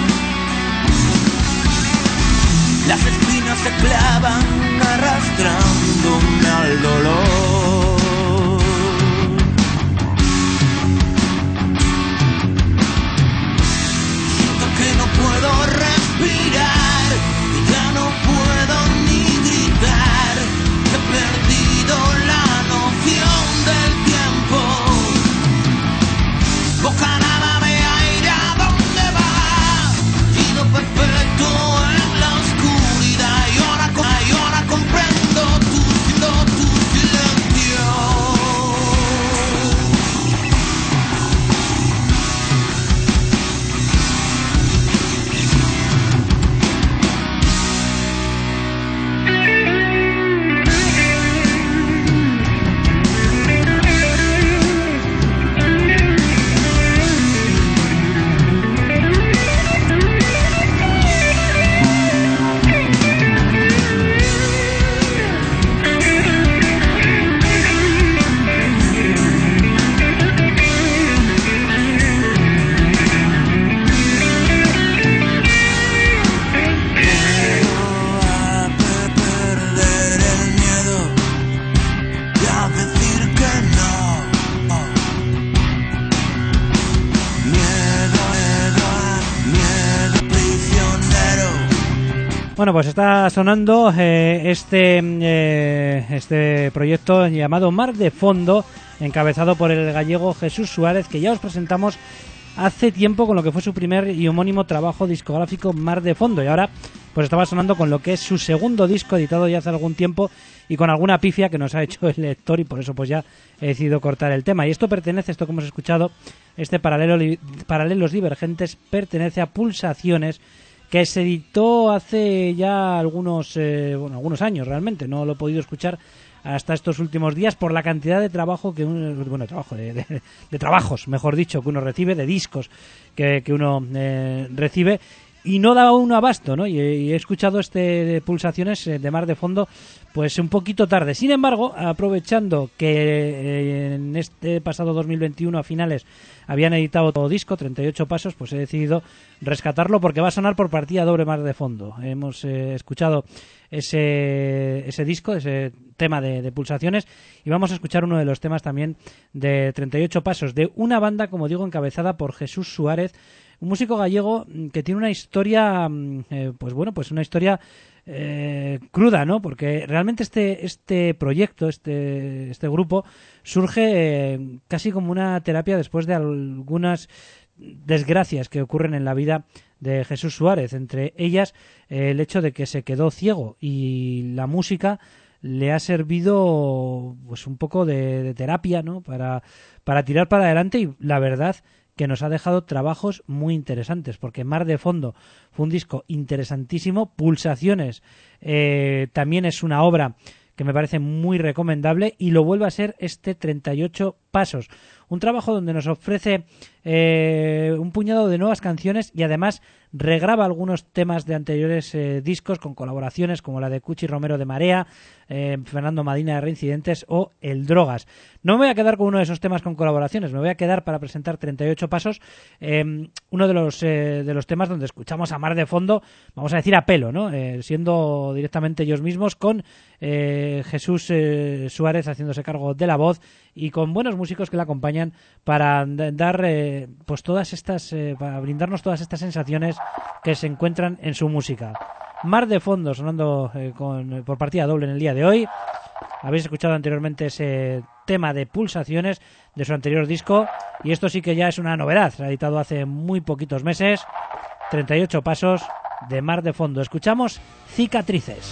las espinas se clavan arrastrándome al dolor. Siento que no puedo respirar, que ya no puedo ni gritar. He perdido la noción del tiempo. Bocanada de aire, ¿a dónde va? Sido perfecto en la oscuridad y ahora comprendo tu silencio. Bueno, pues está sonando este proyecto llamado Mar de Fondo, encabezado por el gallego Jesús Suárez, que ya os presentamos hace tiempo con lo que fue su primer y homónimo trabajo discográfico, Mar de Fondo, y ahora pues estaba sonando con lo que es su segundo disco, editado ya hace algún tiempo y con alguna pifia que nos ha hecho el lector, y por eso pues ya he decidido cortar el tema. Y esto que hemos escuchado, este Paralelos Divergentes, pertenece a Pulsaciones, que se editó hace ya algunos años realmente. No lo he podido escuchar hasta estos últimos días por la cantidad de trabajo que de trabajos, mejor dicho, que uno recibe, de discos que uno recibe, y no da uno abasto, ¿no? Y he escuchado de Pulsaciones de Mar de Fondo pues un poquito tarde. Sin embargo, aprovechando que en este pasado 2021 a finales habían editado todo disco, 38 pasos, pues he decidido rescatarlo porque va a sonar por partida doble Mar de Fondo. Hemos escuchado ese disco, ese tema de Pulsaciones, y vamos a escuchar uno de los temas también de 38 pasos, de una banda, como digo, encabezada por Jesús Suárez, un músico gallego que tiene una historia, pues una historia cruda, ¿no? Porque realmente este proyecto, este grupo surge casi como una terapia después de algunas desgracias que ocurren en la vida de Jesús Suárez, entre ellas el hecho de que se quedó ciego, y la música le ha servido pues un poco de terapia, ¿no? Para tirar para adelante, y la verdad que nos ha dejado trabajos muy interesantes, porque Mar de Fondo fue un disco interesantísimo. Pulsaciones también es una obra que me parece muy recomendable, y lo vuelve a ser este 38 pasos, un trabajo donde nos ofrece un puñado de nuevas canciones, y además regraba algunos temas de anteriores discos con colaboraciones como la de Cuchi Romero de Marea, Fernando Madina de Reincidentes o El Drogas. No me voy a quedar con uno de esos temas con colaboraciones, me voy a quedar para presentar 38 pasos, uno de los temas donde escuchamos a Mar de Fondo, vamos a decir a pelo, ¿no? Siendo directamente ellos mismos, con Jesús Suárez haciéndose cargo de la voz, y con buenos músicos que le acompañan para dar pues todas estas para brindarnos todas estas sensaciones que se encuentran en su música. Mar de Fondo sonando por partida doble en el día de hoy. Habéis escuchado anteriormente ese tema de Pulsaciones de su anterior disco, y esto sí que ya es una novedad, se ha editado hace muy poquitos meses. 38 pasos de Mar de Fondo. Escuchamos Cicatrices.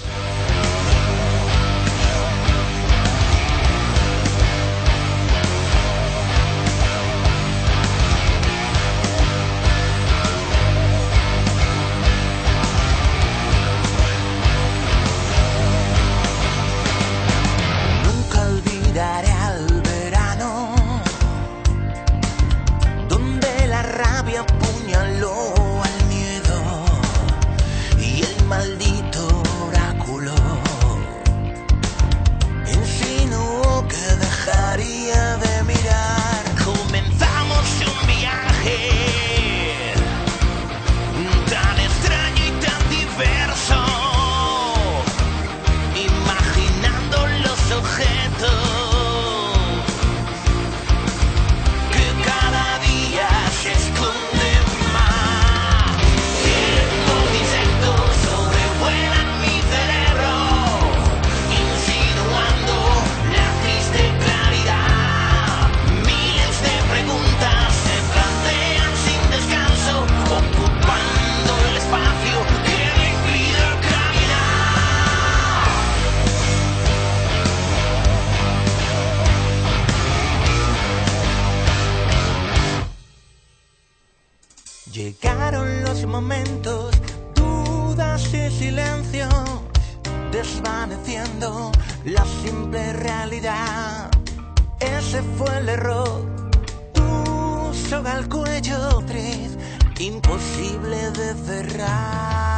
Llegaron los momentos, dudas y silencios, desvaneciendo la simple realidad. Ese fue el error, tu soga al cuello, actriz, imposible de cerrar.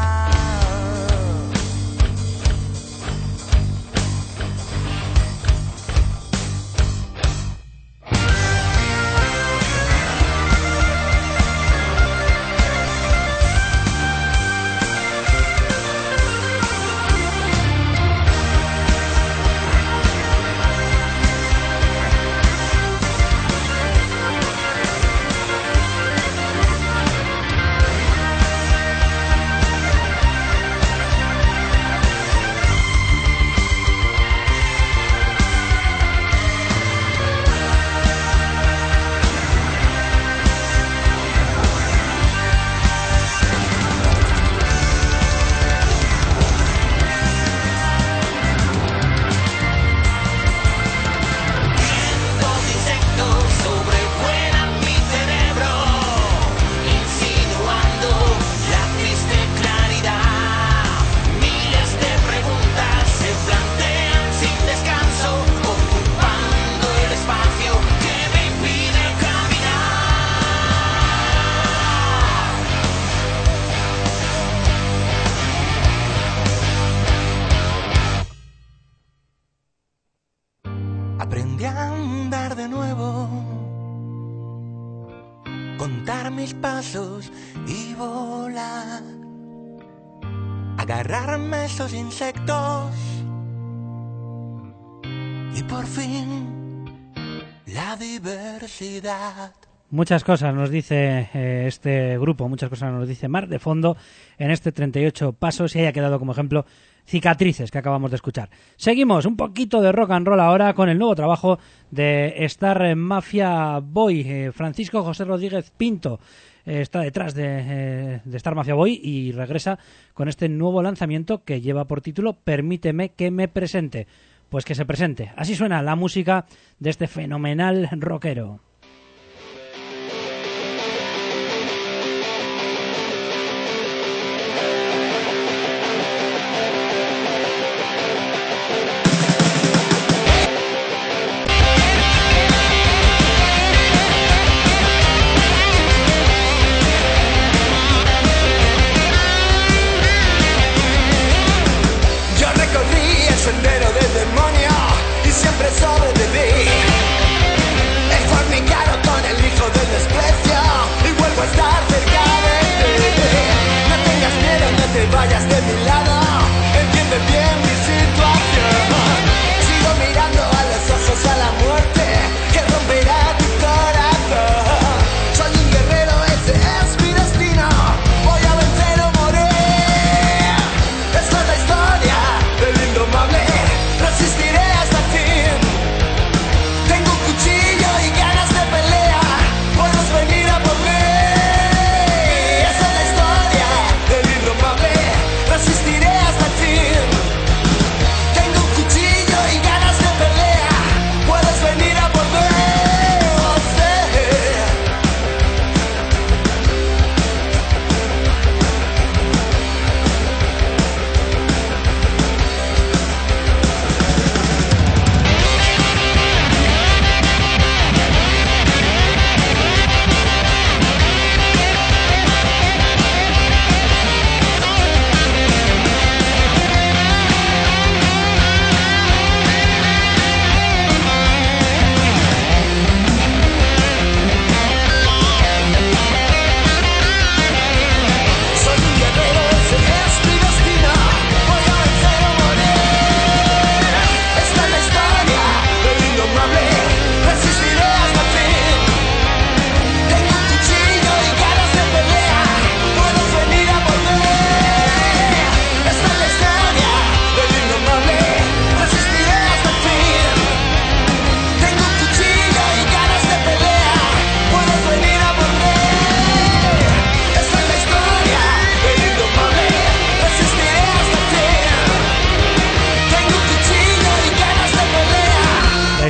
Aprendí a andar de nuevo, contar mis pasos y volar, agarrarme a esos insectos y por fin la diversidad. Muchas cosas nos dice este grupo, muchas cosas nos dice Mar de Fondo en este 38 pasos, y haya quedado como ejemplo Cicatrices, que acabamos de escuchar. Seguimos, un poquito de rock and roll ahora con el nuevo trabajo de Star Mafia Boy. Francisco José Rodríguez Pinto está detrás de Star Mafia Boy y regresa con este nuevo lanzamiento que lleva por título Permíteme que me presente. Pues que se presente. Así suena la música de este fenomenal rockero. Siempre sobreviví. El fornicario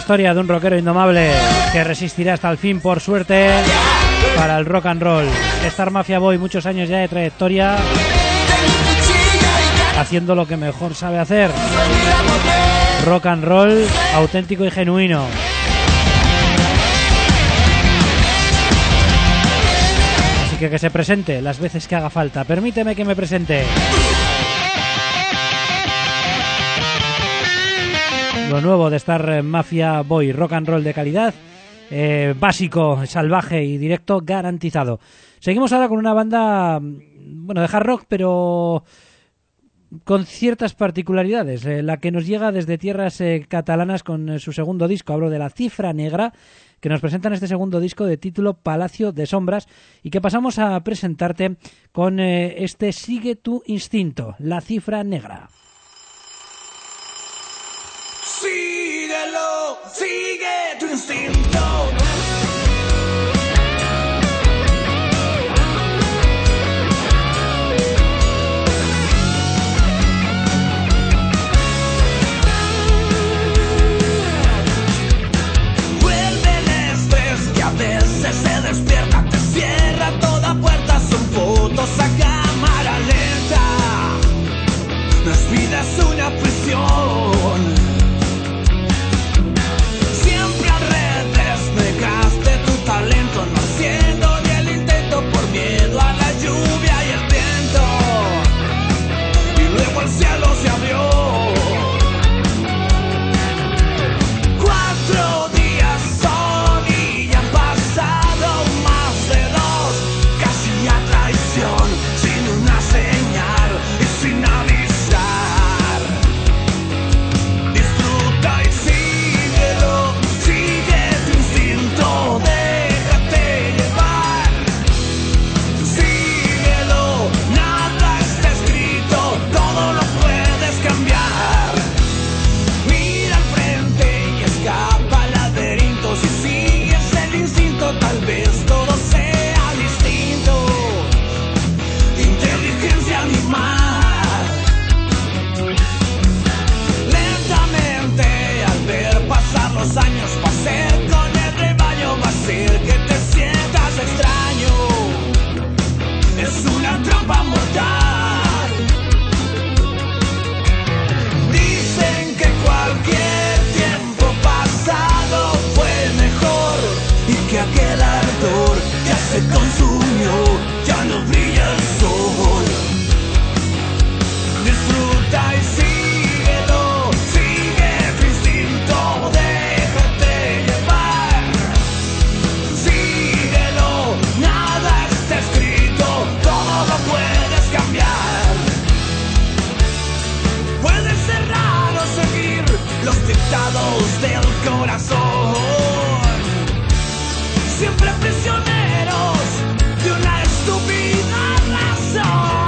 historia de un rockero indomable que resistirá hasta el fin, por suerte, para el rock and roll. Star Mafia Boy, muchos años ya de trayectoria, haciendo lo que mejor sabe hacer: rock and roll auténtico y genuino. Así que se presente las veces que haga falta. Permíteme que me presente. Lo nuevo de Star Mafia Boy, rock and roll de calidad, básico, salvaje y directo garantizado. Seguimos ahora con una banda, bueno, de hard rock, pero con ciertas particularidades. La que nos llega desde tierras catalanas con su segundo disco. Hablo de La Cifra Negra, que nos presentan este segundo disco de título Palacio de Sombras, y que pasamos a presentarte con este Sigue tu instinto, La Cifra Negra. Síguelo, sigue tu instinto. Vuelve el estrés que a veces se despierta, te cierra toda puerta, son fotos a cámara lenta. No es vida, es una prisión. Talento, no haciendo ni el intento por miedo a la lluvia y el viento. Y luego el cielo se abrió. 4 días son y ya han pasado más de 2, casi a traición, sin una señal y sin avisar. Disfruta y síguelo, sigue tu instinto de tal vez todo sea distinto. Inteligencia animal. Lentamente, al ver pasar los años, va a ser con el rebaño, va a ser que te sientas extraño. Es una trampa mortal. Dicen que cualquier tiempo pasado fue mejor y que aquel ardor ya se consumió, ya no brilla el sol. Disfruta y síguelo, sigue tu instinto, déjate llevar. Síguelo, nada está escrito, todo lo puedes cambiar. Puede ser raro seguir los dictados del corazón, siempre prisioneros de una estúpida razón.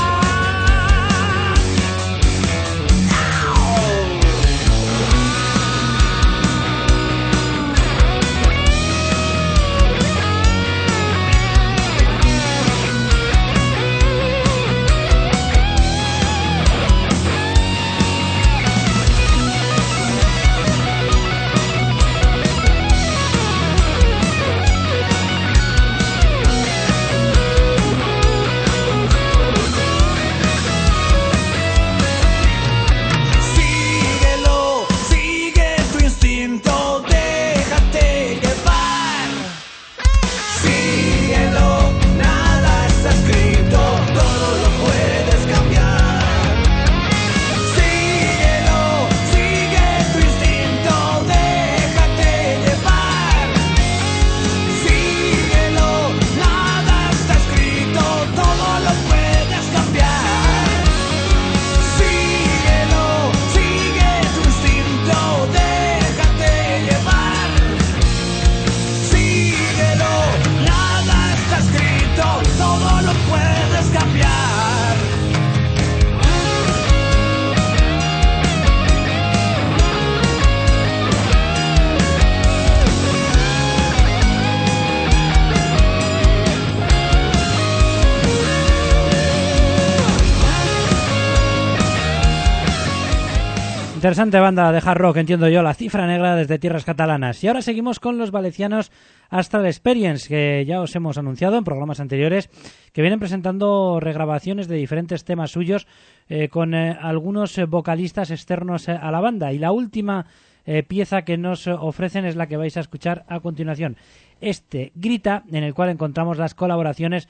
Interesante banda de hard rock, entiendo yo, La Cifra Negra desde tierras catalanas. Y ahora seguimos con los valencianos Astral Experience, que ya os hemos anunciado en programas anteriores, que vienen presentando regrabaciones de diferentes temas suyos con algunos vocalistas externos a la banda. Y la última pieza que nos ofrecen es la que vais a escuchar a continuación. Grita, en el cual encontramos las colaboraciones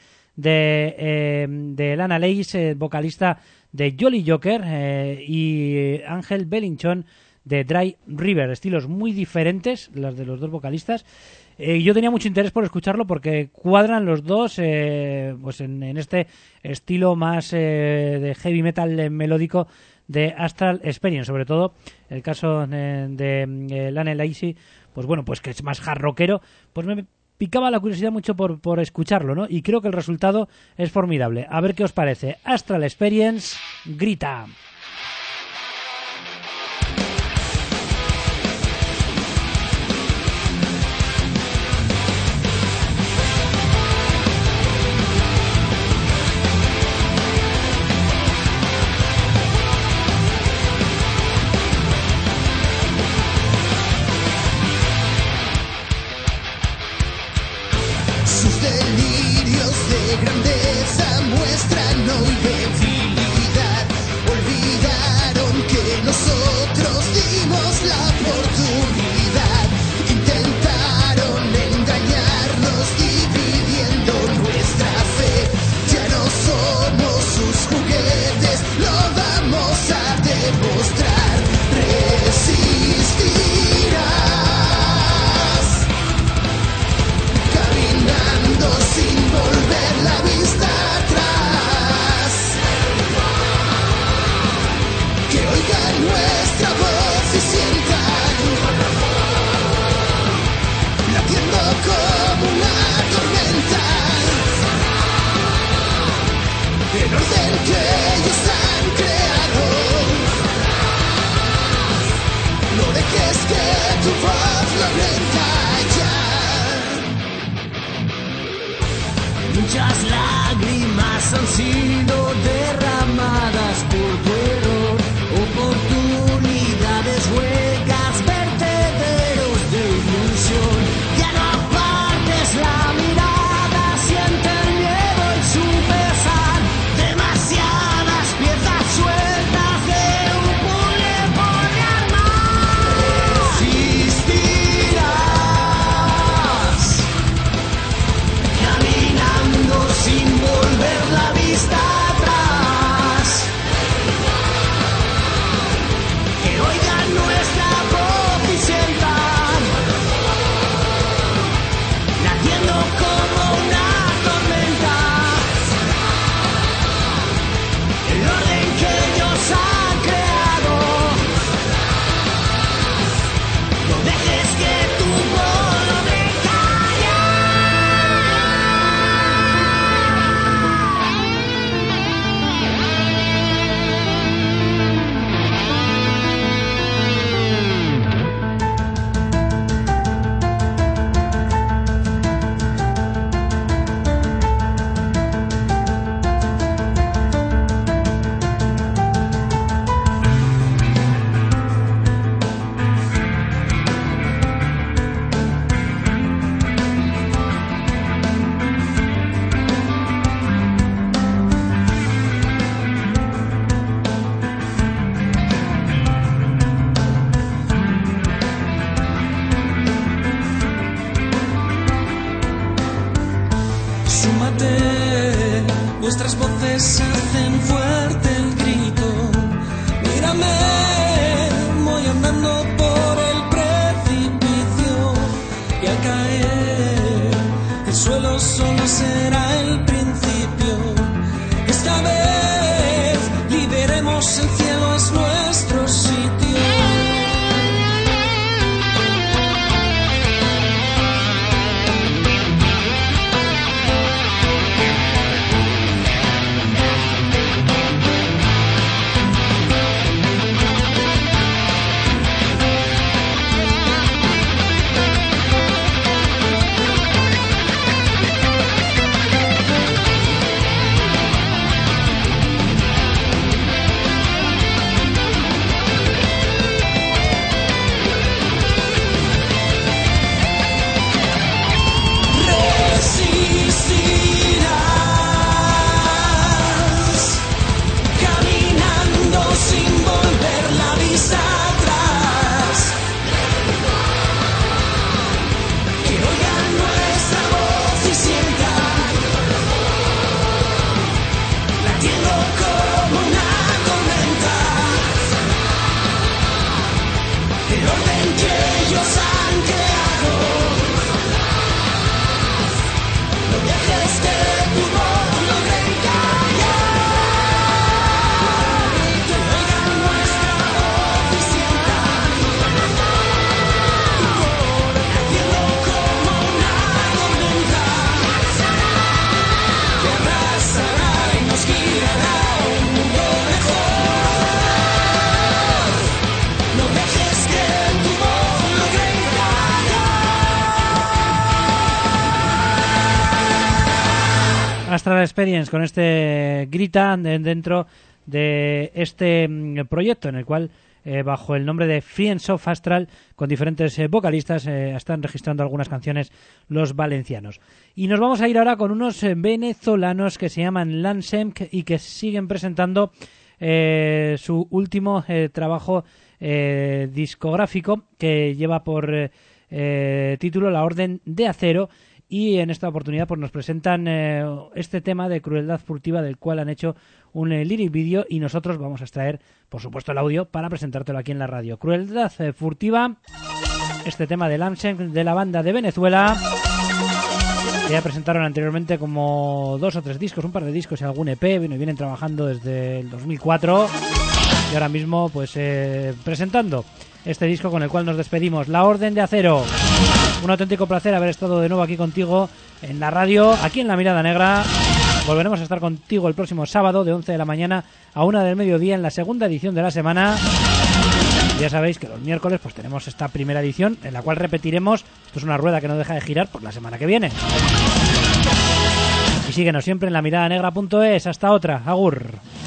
de Lana Leis, vocalista de Jolly Joker, y Ángel Belinchón de Dry River. Estilos muy diferentes los de los dos vocalistas. Yo tenía mucho interés por escucharlo porque cuadran los dos pues en este estilo más de heavy metal melódico de Astral Experience, sobre todo el caso de Lana Leis, pues bueno, pues que es más hard rockero, pues me picaba la curiosidad mucho por escucharlo, ¿no? Y creo que el resultado es formidable. A ver qué os parece. Astral Experience, Grita. Grandeza muestran hoy debilidad. Olvidaron que nosotros dimos la oportunidad. Intentaron engañarnos dividiendo nuestra fe. Ya no somos sus juguetes, lo vamos a demostrar. Resistirás, caminando sin volver la vista atrás. Que oigan nuestra voz y sientan, latiendo como una tormenta, el orden que ellos han creado. No dejes que tu voz lo renta ya. Muchas lágrimas han sido derramadas por tu error, oportunidades huecas, vertederos de ilusión. Ya no apartes la mirada, siente el miedo y su pesar. Demasiadas piezas sueltas de un puzzle por armar. Resistirás, caminando sin volver la vista atrás. Que oigan nuestra voz y sientan, latiendo como una tormenta, el orden que ellos han creado. No dejes que tu voz lo decalla. Súmate, nuestras voces hacen fuerte el grito. Mírame, voy andando por el precipicio y al caer el suelo solo será el principio. Esta vez liberemos, el cielo es nuestro sitio. Astral Experience con este Grita dentro de este proyecto en el cual bajo el nombre de Friends of Astral con diferentes vocalistas están registrando algunas canciones los valencianos. Y nos vamos a ir ahora con unos venezolanos que se llaman Lansemk y que siguen presentando su último trabajo discográfico que lleva por título La Orden de Acero. Y en esta oportunidad pues nos presentan este tema de Crueldad Furtiva, del cual han hecho un lyric video, y nosotros vamos a extraer, por supuesto, el audio para presentártelo aquí en la radio. Crueldad Furtiva, este tema de Lansen, de la banda de Venezuela, que ya presentaron anteriormente como 2 o 3 discos, un par de discos y algún EP, y vienen trabajando desde el 2004 y ahora mismo pues presentando este disco con el cual nos despedimos. La Orden de Acero. Un auténtico placer haber estado de nuevo aquí contigo en la radio, aquí en La Mirada Negra. Volveremos a estar contigo el próximo sábado de 11 de la mañana a 1 del mediodía en la segunda edición de la semana. Ya sabéis que los miércoles pues tenemos esta primera edición en la cual repetiremos. Esto es una rueda que no deja de girar por la semana que viene. Y síguenos siempre en lamiradanegra.es. Hasta otra. Agur.